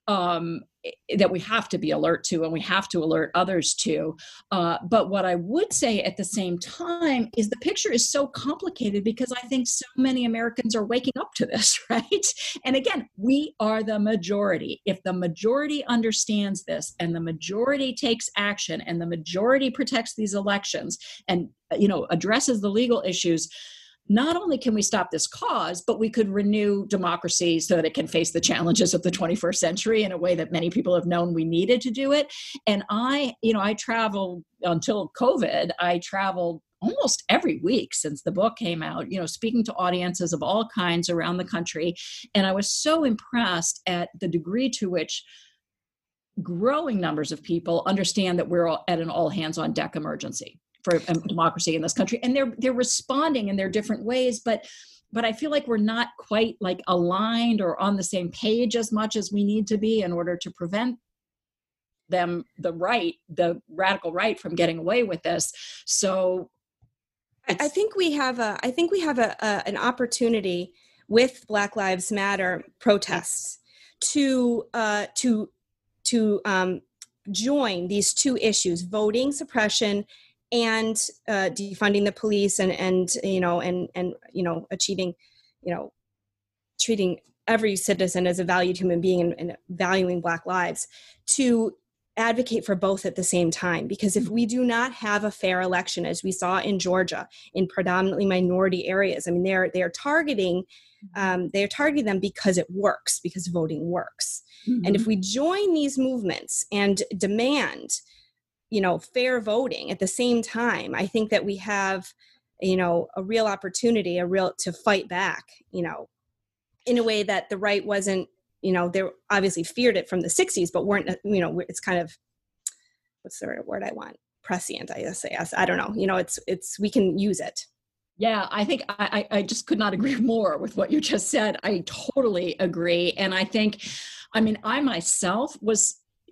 um, that we have to be alert to, and we have to alert others to. Uh, but what I would say at the same time is the picture is so complicated, because I think so many Americans are waking up to this, right? And again, we are the majority. If the majority understands this, and the majority takes action, and the majority protects these elections, and, you know, addresses the legal issues, not only can we stop this cause, but we could renew democracy so that it can face the challenges of the twenty-first century in a way that many people have known we needed to do it. And I, you know, I traveled until COVID, I traveled almost every week since the book came out, you know, speaking to audiences of all kinds around the country. And I was so impressed at the degree to which growing numbers of people understand that we're all at an all hands on deck emergency for democracy in this country. And they're they're responding in their different ways, but but I feel like we're not quite like aligned or on the same page as much as we need to be in order to prevent them, the right, the radical right, from getting away with this. So
I think we have a I think we have a, a an opportunity with Black Lives Matter protests to uh, to to um, join these two issues: voting suppression and uh, defunding the police, and and you know and and you know achieving, you know, treating every citizen as a valued human being, and, and valuing Black lives, to advocate for both at the same time. Because if we do not have a fair election, as we saw in Georgia, in predominantly minority areas, I mean, they're they're targeting um, they're targeting them because it works, because voting works. Mm-hmm. And if we join these movements and demand, you know, fair voting at the same time, I think that we have, you know, a real opportunity, a real to fight back, you know, in a way that the right wasn't, you know, they obviously feared it from the sixties, but weren't, you know, it's kind of, what's the word I want? Prescient, I guess. Yes, I don't know. You know, it's, it's, we can use it.
Yeah, I think I, I just could not agree more with what you just said. I totally agree. And I think, I mean, I myself was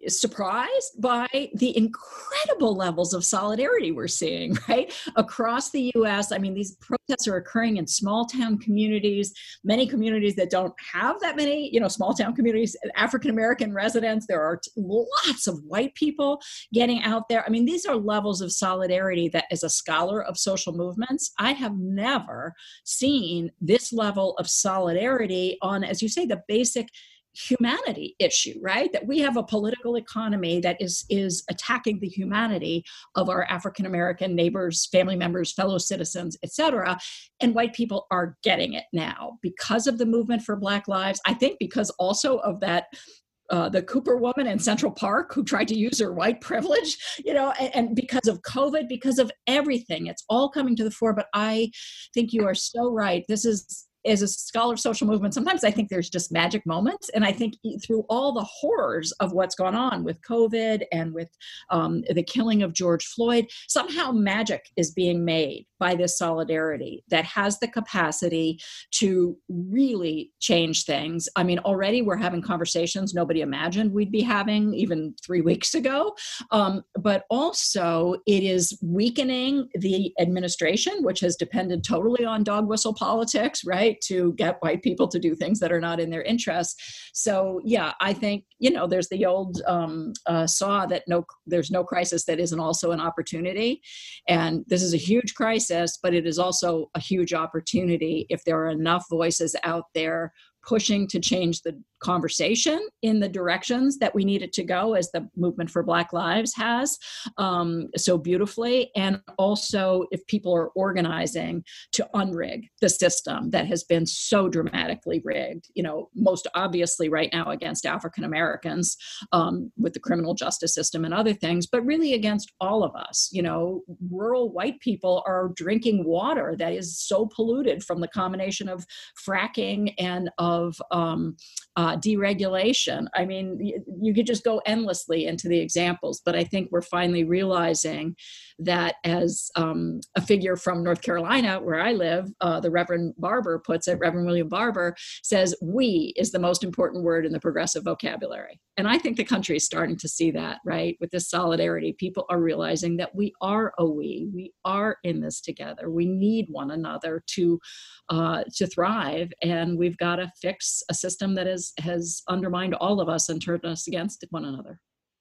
surprised by the incredible levels of solidarity we're seeing, right? Across the U S. I mean, these protests are occurring in small town communities, many communities that don't have that many, you know, small town communities, African-American residents. There are lots of white people getting out there. I mean, these are levels of solidarity that, as a scholar of social movements, I have never seen this level of solidarity on, as you say, the basic humanity issue, right? That we have a political economy that is is attacking the humanity of our African-American neighbors, family members, fellow citizens, et cetera. And white people are getting it now because of the movement for Black Lives. I think because also of that Uh, the Cooper woman in Central Park who tried to use her white privilege, you know, and, and because of COVID, because of everything, it's all coming to the fore. But I think you are so right. This is, as a scholar of social movement, sometimes I think there's just magic moments. And I think through all the horrors of what's gone on with COVID and with um, the killing of George Floyd, somehow magic is being made by this solidarity that has the capacity to really change things. I mean, already we're having conversations nobody imagined we'd be having even three weeks ago. Um, but also it is weakening the administration, which has depended totally on dog whistle politics, right? To get white people to do things that are not in their interests. So yeah, I think, you know, there's the old um, uh, saw that no, there's no crisis that isn't also an opportunity. And this is a huge crisis, but it is also a huge opportunity if there are enough voices out there pushing to change the conversation in the directions that we need it to go, as the movement for Black Lives has um, so beautifully. And also if people are organizing to unrig the system that has been so dramatically rigged, you know, most obviously right now against African Americans um, with the criminal justice system and other things, but really against all of us. You know, rural white people are drinking water that is so polluted from the combination of fracking and of um, uh, deregulation. I mean, you, you could just go endlessly into the examples, but I think we're finally realizing that, as um, a figure from North Carolina, where I live, uh, the Reverend Barber puts it, Reverend William Barber says, "we" is the most important word in the progressive vocabulary. And I think the country is starting to see that, right? With this solidarity, people are realizing that we are a we, we are in this together. We need one another to, uh, to thrive. And we've got to fix a system that is, has undermined all of us and turned us against one another.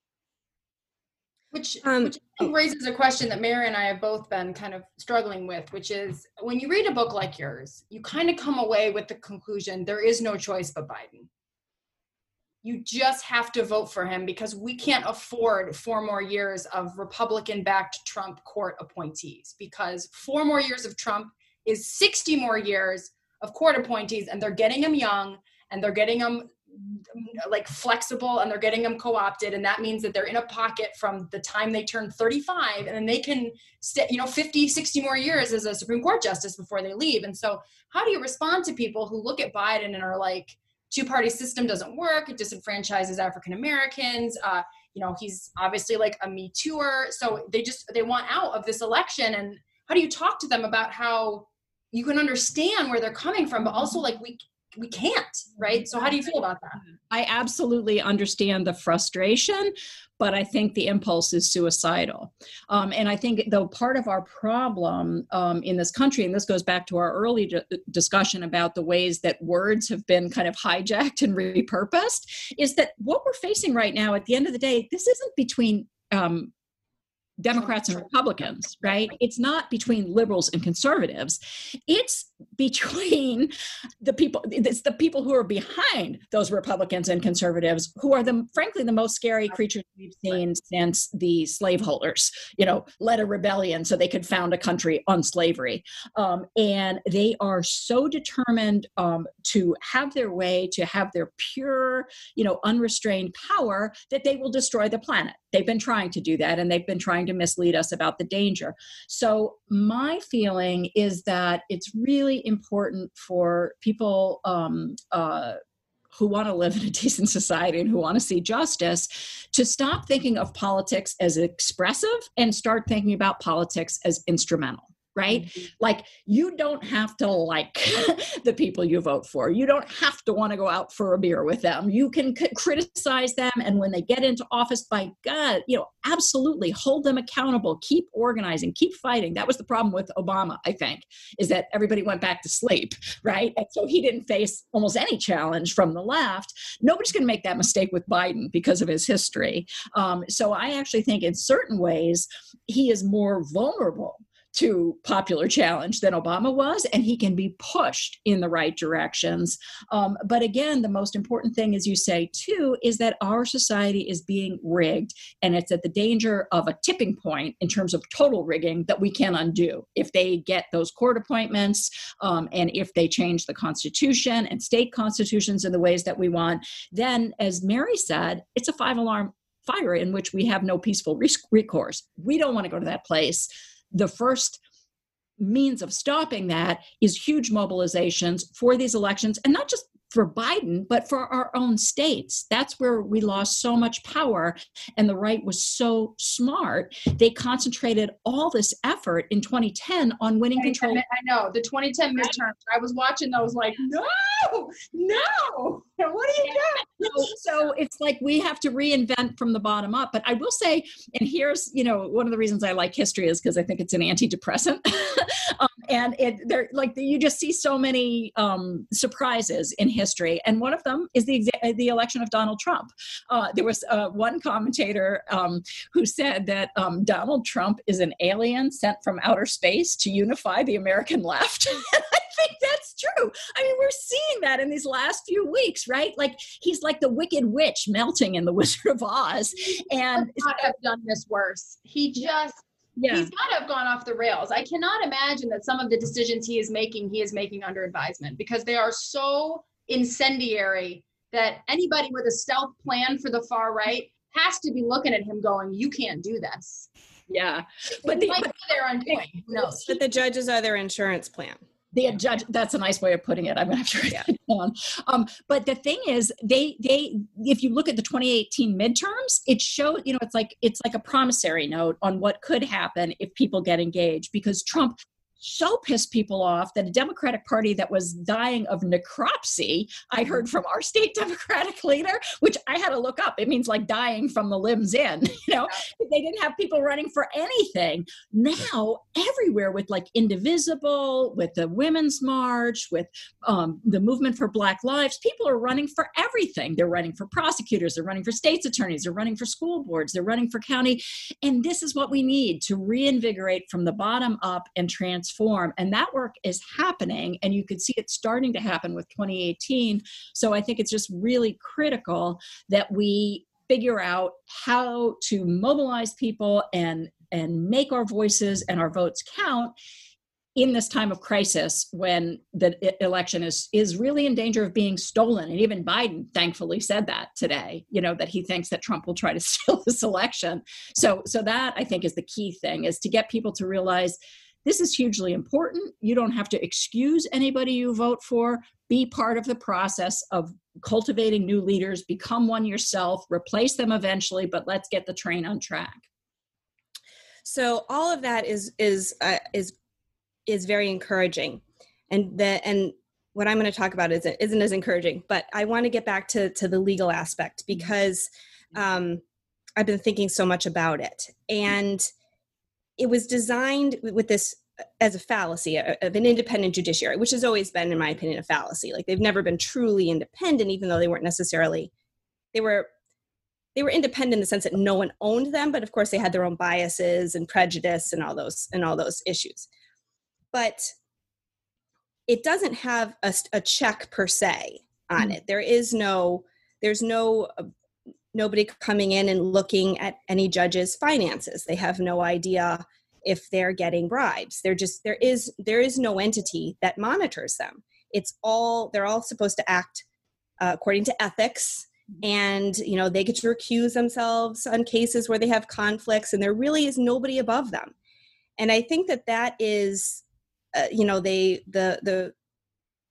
Which, um, which I think raises a question that Mary and I have both been kind of struggling with, which is when you read a book like yours, you kind of come away with the conclusion there is no choice but Biden. You just have to vote for him because we can't afford four more years of Republican-backed Trump court appointees, because four more years of Trump is sixty more years of court appointees, and they're getting them young and they're getting them like flexible and they're getting them co-opted. And that means that they're in a pocket from the time they turn thirty-five, and then they can stay, you know, fifty, sixty more years as a Supreme Court justice before they leave. And so how do you respond to people who look at Biden and are like, two-party system doesn't work, it disenfranchises African Americans, uh, you know, he's obviously like a Me Tooer, so they just, they want out of this election. And how do you talk to them about how you can understand where they're coming from, but also like we we can't, right? So how do you feel about that?
I absolutely understand the frustration, but I think the impulse is suicidal. Um, and I think, though, part of our problem um, in this country, and this goes back to our early d- discussion about the ways that words have been kind of hijacked and repurposed, is that what we're facing right now, at the end of the day, this isn't between um, Democrats and Republicans, right? It's not between liberals and conservatives. It's between the people, it's the people who are behind those Republicans and conservatives who are the, frankly, the most scary creatures we've seen since the slaveholders, you know, led a rebellion so they could found a country on slavery. Um, and they are so determined um, to have their way, to have their pure, you know, unrestrained power that they will destroy the planet. They've been trying to do that, and they've been trying to mislead us about the danger. So my feeling is that it's really important for people um, uh, who want to live in a decent society and who want to see justice to stop thinking of politics as expressive and start thinking about politics as instrumental. right?
Mm-hmm.
Like, you don't have to like the people you vote for. You don't have to want to go out for a beer with them. You can c- criticize them. And when they get into office, by God, you know, absolutely hold them accountable, keep organizing, keep fighting. That was the problem with Obama, I think, is that everybody went back to sleep, right? And so he didn't face almost any challenge from the left. Nobody's going to make that mistake with Biden because of his history. Um, so I actually think in certain ways, he is more vulnerable to popular challenge than Obama was, and he can be pushed in the right directions. Um, but again, the most important thing, as you say, too, is that our society is being rigged, and it's at the danger of a tipping point in terms of total rigging that we can undo. If they get those court appointments, um, and if they change the Constitution and state constitutions in the ways that we want, then, as Mary said, it's a five-alarm fire in which we have no peaceful recourse. We don't want to go to that place. The first means of stopping that is huge mobilizations for these elections, and not just for Biden, but for our own states. That's where we lost so much power, and the right was so smart. They concentrated all this effort in twenty ten on winning control.
I know, the twenty ten midterms. I was watching those like, no, no, what are you doing?
So, so it's like we have to reinvent from the bottom up. But I will say, and here's, you know, one of the reasons I like history is because I think it's an antidepressant. um, and it, they're like, you just see so many um, surprises in history. And one of them is the the election of Donald Trump. Uh, there was uh, one commentator um, who said that um, Donald Trump is an alien sent from outer space to unify the American left. I think that's true. I mean, we're seeing that in these last few weeks, right? Like, he's like the Wicked Witch melting in The Wizard of Oz. And
he could not have done this worse. He just,
yeah.
he's got to have gone off the rails. I cannot imagine that some of the decisions he is making, he is making under advisement, because they are so incendiary that anybody with a stealth plan for the far right has to be looking at him going, you can't do this.
Yeah.
But they might be there on point. Who knows?
But the judges are their insurance plan.
The judge, that's a nice way of putting it. I'm gonna have to write yeah. that down. Um, but the thing is, they they if you look at the twenty eighteen midterms, it showed, you know, it's like it's like a promissory note on what could happen if people get engaged, because Trump so pissed people off that a Democratic Party that was dying of necropsy, I heard from our state Democratic leader, which I had to look up. It means like dying from the limbs in, you know, they didn't have people running for anything. Now, everywhere with like Indivisible, with the Women's March, with um, the Movement for Black Lives, people are running for everything. They're running for prosecutors, they're running for state's attorneys, they're running for school boards, they're running for county. And this is what we need to reinvigorate from the bottom up and transform. Form. And that work is happening, and you could see it starting to happen with twenty eighteen. So I think it's just really critical that we figure out how to mobilize people and, and make our voices and our votes count in this time of crisis, when the election is is really in danger of being stolen. And even Biden thankfully said that today, you know, that he thinks that Trump will try to steal this election. So, so that I think is the key thing, is to get people to realize this is hugely important. You don't have to excuse anybody you vote for. Be part of the process of cultivating new leaders, become one yourself, replace them eventually, but let's get the train on track.
So all of that is is uh, is is very encouraging, and the and what I'm going to talk about isn't isn't as encouraging. But I want to get back to to the legal aspect, because um, I've been thinking so much about it, and it was designed with this as a fallacy of an independent judiciary, which has always been, in my opinion, a fallacy. Like, they've never been truly independent, even though they weren't necessarily, they were, they were independent in the sense that no one owned them, but of course they had their own biases and prejudice and all those, and all those issues. But it doesn't have a, a check per se on mm-hmm. it. There is no, there's no, uh, nobody coming in and looking at any judge's finances. They have no idea if they're getting bribes. They're just, there is, there is no entity that monitors them. It's all, they're all supposed to act uh, according to ethics. And, you know, they get to recuse themselves on cases where they have conflicts, and there really is nobody above them. And I think that that is, uh, you know, they, the, the,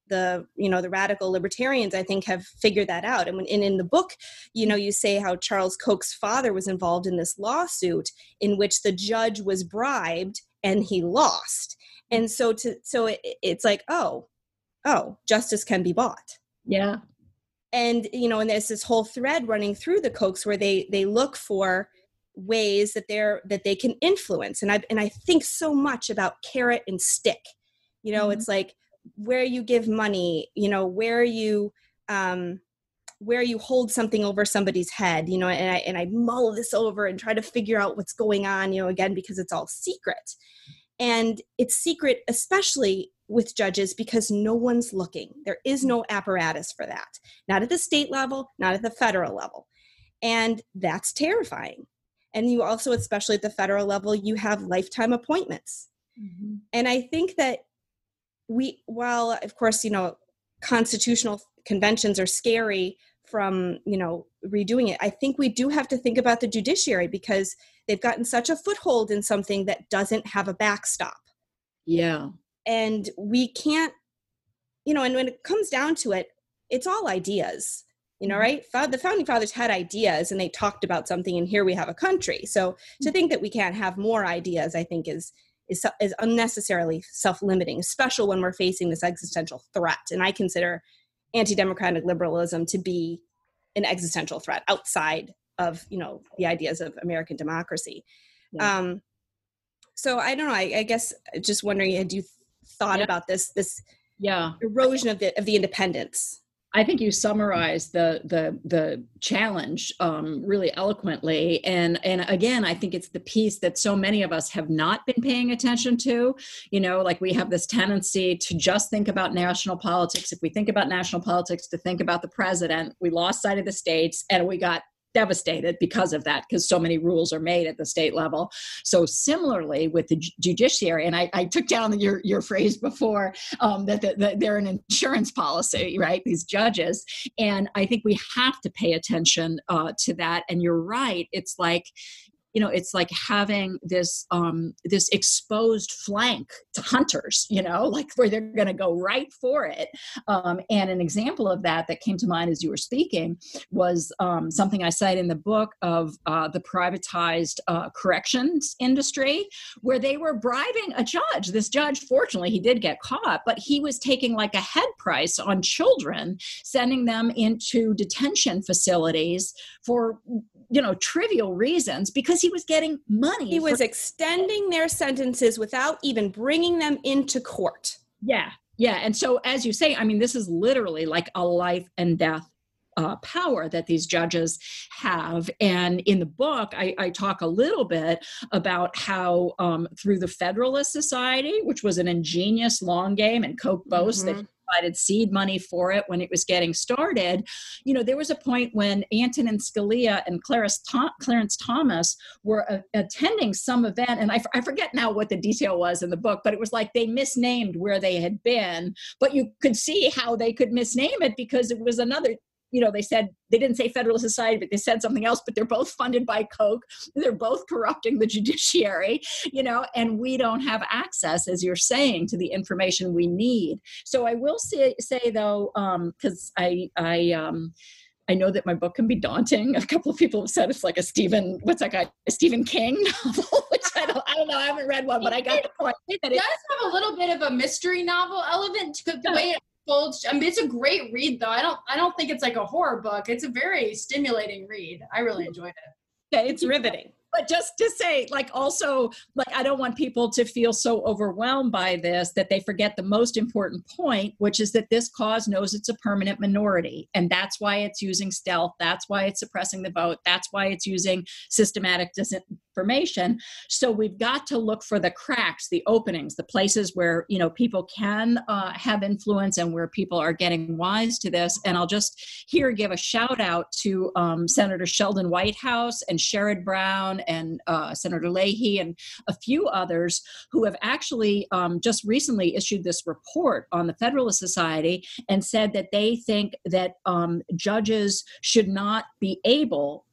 the, you know, the radical libertarians, I think, have figured that out. And, when, and in the book, you know, you say how Charles Koch's father was involved in this lawsuit in which the judge was bribed and he lost. And so to so it, it's like, oh, oh, justice can be bought.
Yeah.
And, you know, and there's this whole thread running through the Kochs where they they look for ways that they're that they can influence. And I and I think so much about carrot and stick. You know, mm-hmm. It's like where you give money, you know, where you um, where you hold something over somebody's head, you know, and I and I mull this over and try to figure out what's going on, you know, again, because it's all secret. And it's secret, especially with judges, because no one's looking. There is no apparatus for that, not at the state level, not at the federal level. And that's terrifying. And you also, especially at the federal level, you have lifetime appointments. Mm-hmm. And I think that we, while of course, you know, constitutional conventions are scary from, you know, redoing it, I think we do have to think about the judiciary because they've gotten such a foothold in something that doesn't have a backstop.
Yeah.
And we can't, you know, and when it comes down to it, it's all ideas, you know, right? The founding fathers had ideas and they talked about something, and here we have a country. So to think that we can't have more ideas, I think is is, is unnecessarily self-limiting, especially when we're facing this existential threat. And I consider anti-democratic liberalism to be an existential threat outside of, you know, the ideas of American democracy. Yeah. Um, so I don't know, I, I guess just wondering, had you thought yeah. about this, this
yeah.
erosion of the, of the independence?
I think you summarized the the the challenge um, really eloquently, and and again, I think it's the piece that so many of us have not been paying attention to. You know, like we have this tendency to just think about national politics. If we think about national politics, to think about the president, we lost sight of the states, and we got devastated because of that, because so many rules are made at the state level. So similarly with the judiciary, and I, I took down your, your phrase before, um, that, that, that they're an insurance policy, right? These judges. And I think we have to pay attention uh, to that. And you're right. It's like, you know, it's like having this um, this exposed flank to hunters, you know, like where they're going to go right for it. Um, and an example of that that came to mind as you were speaking was um, something I cite in the book of uh, the privatized uh, corrections industry, where they were bribing a judge. This judge, fortunately, he did get caught, but he was taking like a head price on children, sending them into detention facilities for, you know, trivial reasons, because he was getting money.
He was
for-
extending their sentences without even bringing them into court.
Yeah. Yeah. And so, as you say, I mean, this is literally like a life and death uh, power that these judges have. And in the book, I, I talk a little bit about how um, through the Federalist Society, which was an ingenious long game, and Koch boasts mm-hmm. that provided seed money for it when it was getting started. You know, there was a point when Antonin Scalia and Clarence, Tom- Clarence Thomas were uh, attending some event, and I, f- I forget now what the detail was in the book, but it was like they misnamed where they had been, but you could see how they could misname it because it was another, you know, they said, they didn't say Federalist Society, but they said something else, but they're both funded by Koch. They're both corrupting the judiciary, you know, and we don't have access, as you're saying, to the information we need. So I will say, say though, because um, I, I, um, I know that my book can be daunting. A couple of people have said it's like a Stephen, what's that guy, a Stephen King novel, which I don't, I don't know, I haven't read one, but I got the point.
It does have a little bit of a mystery novel element to the way it I mean, it's a great read, though. I don't, I don't think it's like a horror book. It's a very stimulating read. I really enjoyed it.
Okay, it's riveting.
But just to say, like, also, like, I don't want people to feel so overwhelmed by this that they forget the most important point, which is that this cause knows it's a permanent minority. And that's why it's using stealth. That's why it's suppressing the vote. That's why it's using systematic disinformation. So we've got to look for the cracks, the openings, the places where, you know, people can uh, have influence and where people are getting wise to this. And I'll just here give a shout out to um, Senator Sheldon Whitehouse and Sherrod Brown and uh, Senator Leahy and a few others who have actually um, just recently issued this report on the Federalist Society and said that they think that um, judges should not be able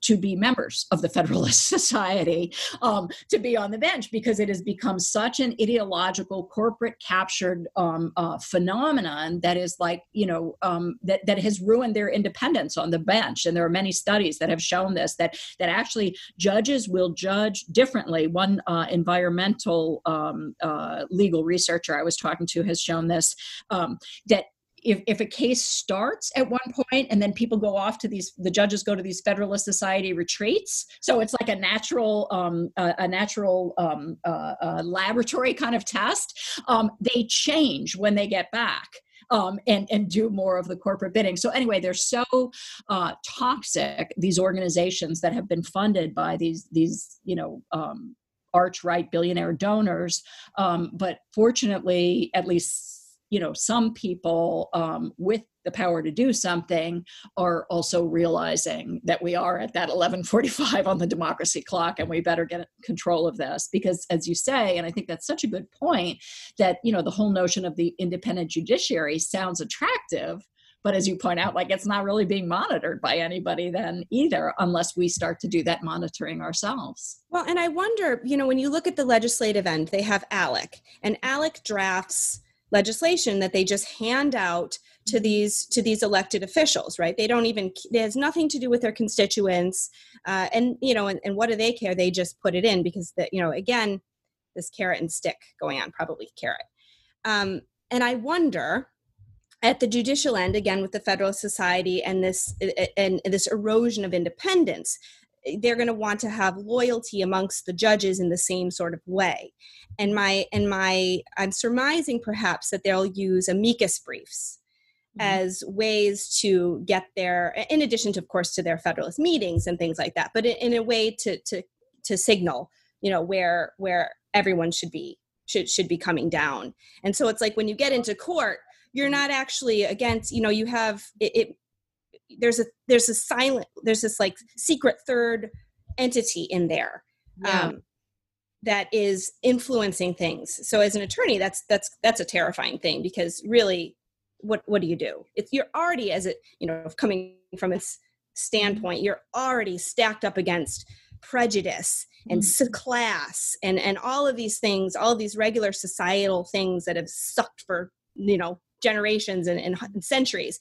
to be members of the Federalist Society, um, to be on the bench, because it has become such an ideological, corporate captured um, uh, phenomenon that is like, you know, um, that, that has ruined their independence on the bench. And there are many studies that have shown this, that, that actually judges will judge differently. One uh, environmental um, uh, legal researcher I was talking to has shown this, um, that If, if a case starts at one point and then people go off to these, the judges go to these Federalist Society retreats. So it's like a natural, um, a, a natural um, uh, uh, laboratory kind of test. Um, they change when they get back. Um, and, and do more of the corporate bidding. So anyway, they're so uh, toxic, these organizations that have been funded by these, these you know, um, arch-right billionaire donors. Um, but fortunately, at least, you know, some people um, with the power to do something are also realizing that we are at that eleven forty-five on the democracy clock, and we better get control of this. Because as you say, and I think that's such a good point, that, you know, the whole notion of the independent judiciary sounds attractive, but as you point out, like, it's not really being monitored by anybody then either, unless we start to do that monitoring ourselves.
Well, and I wonder, you know, when you look at the legislative end, they have ALEC, and ALEC drafts legislation that they just hand out to these to these elected officials, right? They don't even, it has nothing to do with their constituents. Uh, and, you know, and, and what do they care? They just put it in because, the, you know, again, this carrot and stick going on, probably carrot. Um, and I wonder, at the judicial end, again, with the Federalist Society and this and this erosion of independence, they're going to want to have loyalty amongst the judges in the same sort of way. And my and my I'm surmising perhaps that they'll use amicus briefs mm-hmm. as ways to get their, in addition to, of course, to their Federalist meetings and things like that, but in, in a way to to to signal, you know, where where everyone should be should should be coming down. And so it's like when you get into court, you're not actually against, you know, you have it, it there's a there's a silent there's this like secret third entity in there yeah. um, that is influencing things. So as an attorney, that's that's that's a terrifying thing, because really, what what do you do? It's you're already, as it you know coming from its standpoint, you're already stacked up against prejudice and mm-hmm. class and and all of these things, all of these regular societal things that have sucked for you know. generations and, and centuries.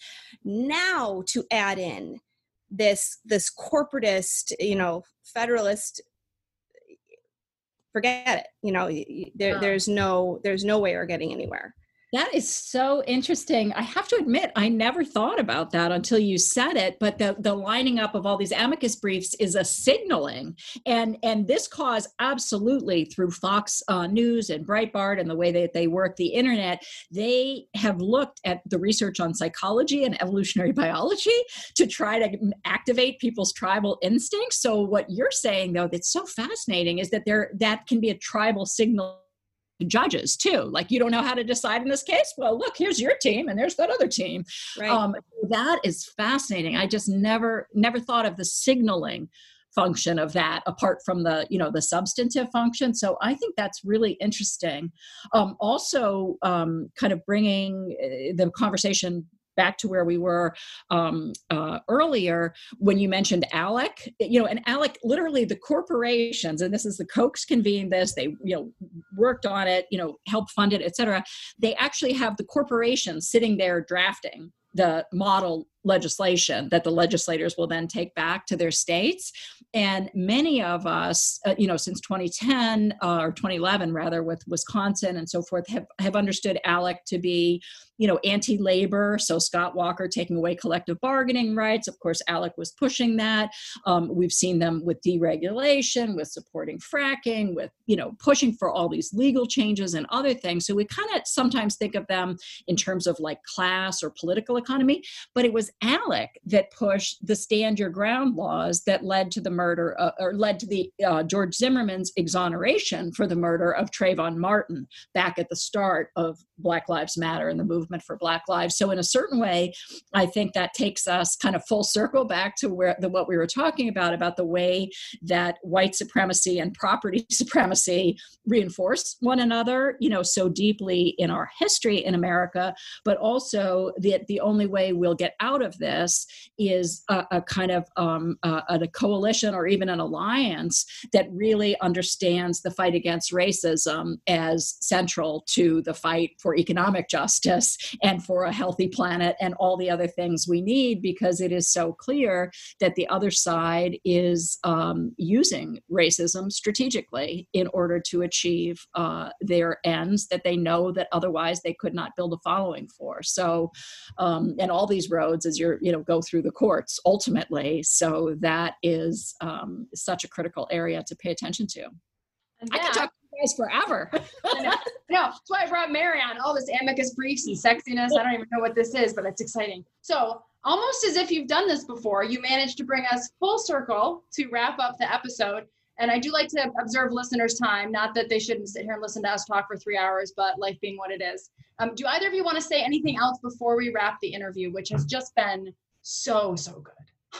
Now to add in this this corporatist, you know, federalist, forget it. You know, there, there's no there's no way we're getting anywhere.
That is so interesting. I have to admit, I never thought about that until you said it, but the, the lining up of all these amicus briefs is a signaling. And, and this cause absolutely, through Fox uh, News and Breitbart and the way that they work the internet, they have looked at the research on psychology and evolutionary biology to try to activate people's tribal instincts. So what you're saying, though, that's so fascinating is that there that can be a tribal signal judges too. Like, you don't know how to decide in this case? Well, look, here's your team and there's that other team. Right. Um, that is fascinating. I just never, never thought of the signaling function of that apart from the, you know, the substantive function. So I think that's really interesting. Um, also, um, kind of bringing the conversation back to where we were um, uh, earlier when you mentioned ALEC, you know, and ALEC, literally the corporations, and this is the Kochs convened this, they, you know, worked on it, you know, helped fund it, et cetera. They actually have the corporations sitting there drafting the model legislation that the legislators will then take back to their states. And many of us, uh, you know, since twenty ten uh, or twenty eleven, rather, with Wisconsin and so forth, have, have understood ALEC to be, you know, anti-labor. So Scott Walker taking away collective bargaining rights. Of course, ALEC was pushing that. Um, we've seen them with deregulation, with supporting fracking, with, you know, pushing for all these legal changes and other things. So we kind of sometimes think of them in terms of like class or political economy, but it was ALEC that pushed the Stand Your Ground laws that led to the murder uh, or led to the uh, George Zimmerman's exoneration for the murder of Trayvon Martin back at the start of Black Lives Matter and the movement for Black lives. So in a certain way, I think that takes us kind of full circle back to where the, what we were talking about, about the way that white supremacy and property supremacy reinforce one another, you know, so deeply in our history in America, but also the, the only way we'll get out out of this is a, a kind of um, a, a coalition or even an alliance that really understands the fight against racism as central to the fight for economic justice and for a healthy planet and all the other things we need, because it is so clear that the other side is um, using racism strategically in order to achieve uh, their ends that they know that otherwise they could not build a following for. So, um, and all these roads as you're, you know, go through the courts ultimately. So that is um, such a critical area to pay attention to.
And
I could talk to you guys forever.
I know. No, that's why I brought Mary on. All this amicus briefs and sexiness. I don't even know what this is, but it's exciting. So almost as if you've done this before, you managed to bring us full circle to wrap up the episode. And I do like to observe listeners' time, not that they shouldn't sit here and listen to us talk for three hours, but life being what it is. Um, do either of you want to say anything else before we wrap the interview, which has just been so, so good?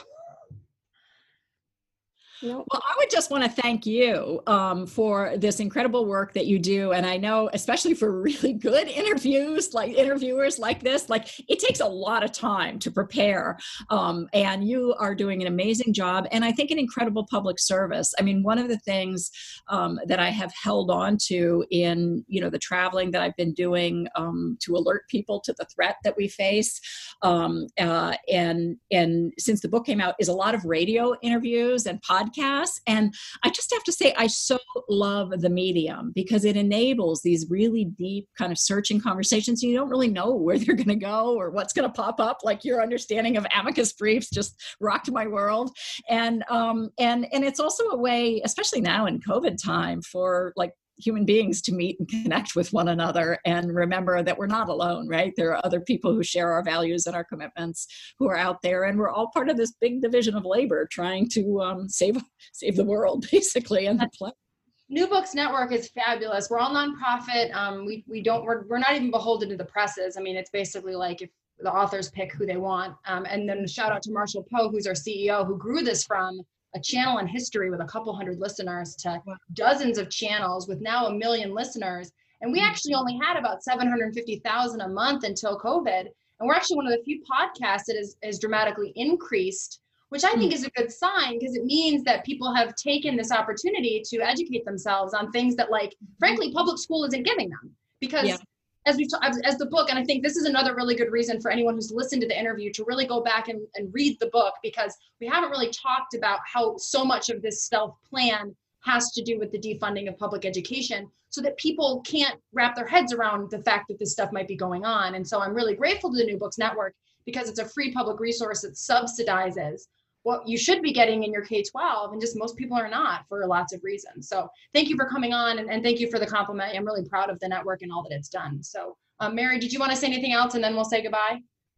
Well, I would just want to thank you um, for this incredible work that you do. And I know, especially for really good interviews, like interviewers like this, like it takes a lot of time to prepare. Um, and you are doing an amazing job. And I think an incredible public service. I mean, one of the things um, that I have held on to in, you know, the traveling that I've been doing um, to alert people to the threat that we face. Um, uh, and, and since the book came out, is a lot of radio interviews and podcasts. And I just have to say, I so love the medium because it enables these really deep kind of searching conversations. You don't really know where they're going to go or what's going to pop up. Like your understanding of amicus briefs just rocked my world. And, um, and, and it's also a way, especially now in COVID time, for like human beings to meet and connect with one another and remember that we're not alone, right? There are other people who share our values and our commitments who are out there, and we're all part of this big division of labor trying to um, save save the world, basically, and the planet.
New Books Network is fabulous. We're all nonprofit. Um, we we don't we're we're not even beholden to the presses. I mean, it's basically like if the authors pick who they want. Um, and then shout out to Marshall Poe, who's our C E O, who grew this from a channel in history with a couple hundred listeners to dozens of channels with now a million listeners. And we actually only had about seven hundred fifty thousand a month until COVID. And we're actually one of the few podcasts that is, is dramatically increased, which I think is a good sign because it means that people have taken this opportunity to educate themselves on things that, like, frankly, public school isn't giving them. Because yeah. as we as, as the book, and I think this is another really good reason for anyone who's listened to the interview to really go back and, and read the book, because we haven't really talked about how so much of this stealth plan has to do with the defunding of public education, so that people can't wrap their heads around the fact that this stuff might be going on. And so I'm really grateful to the New Books Network because it's a free public resource that subsidizes what you should be getting in your K twelve, and just most people are not for lots of reasons. So thank you for coming on, and, and thank you for the compliment. I'm really proud of the network and all that it's done. So um, Mary, did you want to say anything else, and then we'll say goodbye?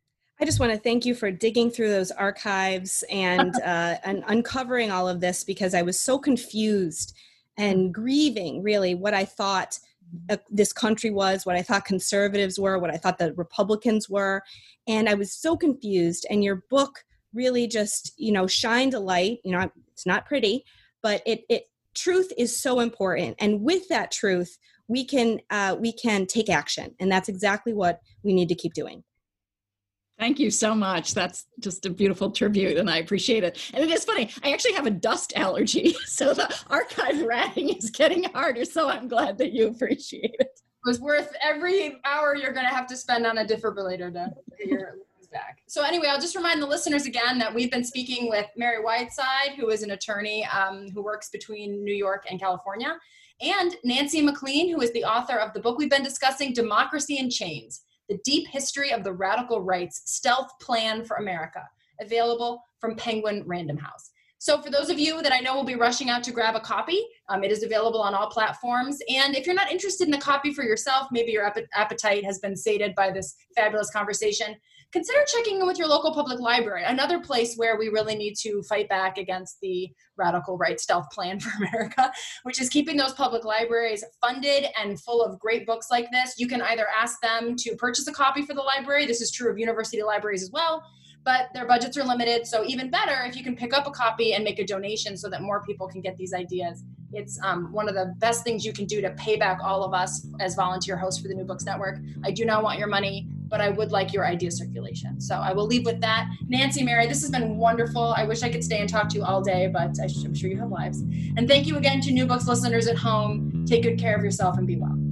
I just want to thank you for digging through those archives and, uh, and uncovering all of this, because I was so confused and grieving really what I thought uh, this country was, what I thought conservatives were, what I thought the Republicans were. And I was so confused. And your book really just, you know, shined a light. You know, it's not pretty, but it, it truth is so important. And with that truth, we can, uh, we can take action. And that's exactly what we need to keep doing.
Thank you so much. That's just a beautiful tribute, and I appreciate it. And it is funny, I actually have a dust allergy, so the archive ratting is getting harder, so I'm glad that you appreciate it.
It was worth every hour you're going to have to spend on a defibrillator to get your lungs back. So anyway, I'll just remind the listeners again that we've been speaking with Mary Whiteside, who is an attorney um, who works between New York and California, and Nancy MacLean, who is the author of the book we've been discussing, Democracy in Chains: The Deep History of the Radical Right's Stealth Plan for America, available from Penguin Random House. So for those of you that I know will be rushing out to grab a copy, um, it is available on all platforms. And if you're not interested in a copy for yourself, maybe your ap- appetite has been sated by this fabulous conversation, consider checking in with your local public library, another place where we really need to fight back against the radical right stealth plan for America, which is keeping those public libraries funded and full of great books like this. You can either ask them to purchase a copy for the library. This is true of university libraries as well, but their budgets are limited. So even better if you can pick up a copy and make a donation so that more people can get these ideas. It's um, one of the best things you can do to pay back all of us as volunteer hosts for the New Books Network. I do not want your money. but I would like your idea circulation. So I will leave with that. Nancy, Mary, this has been wonderful. I wish I could stay and talk to you all day, but I'm sure you have lives. And thank you again to New Books listeners at home. Take good care of yourself and be well.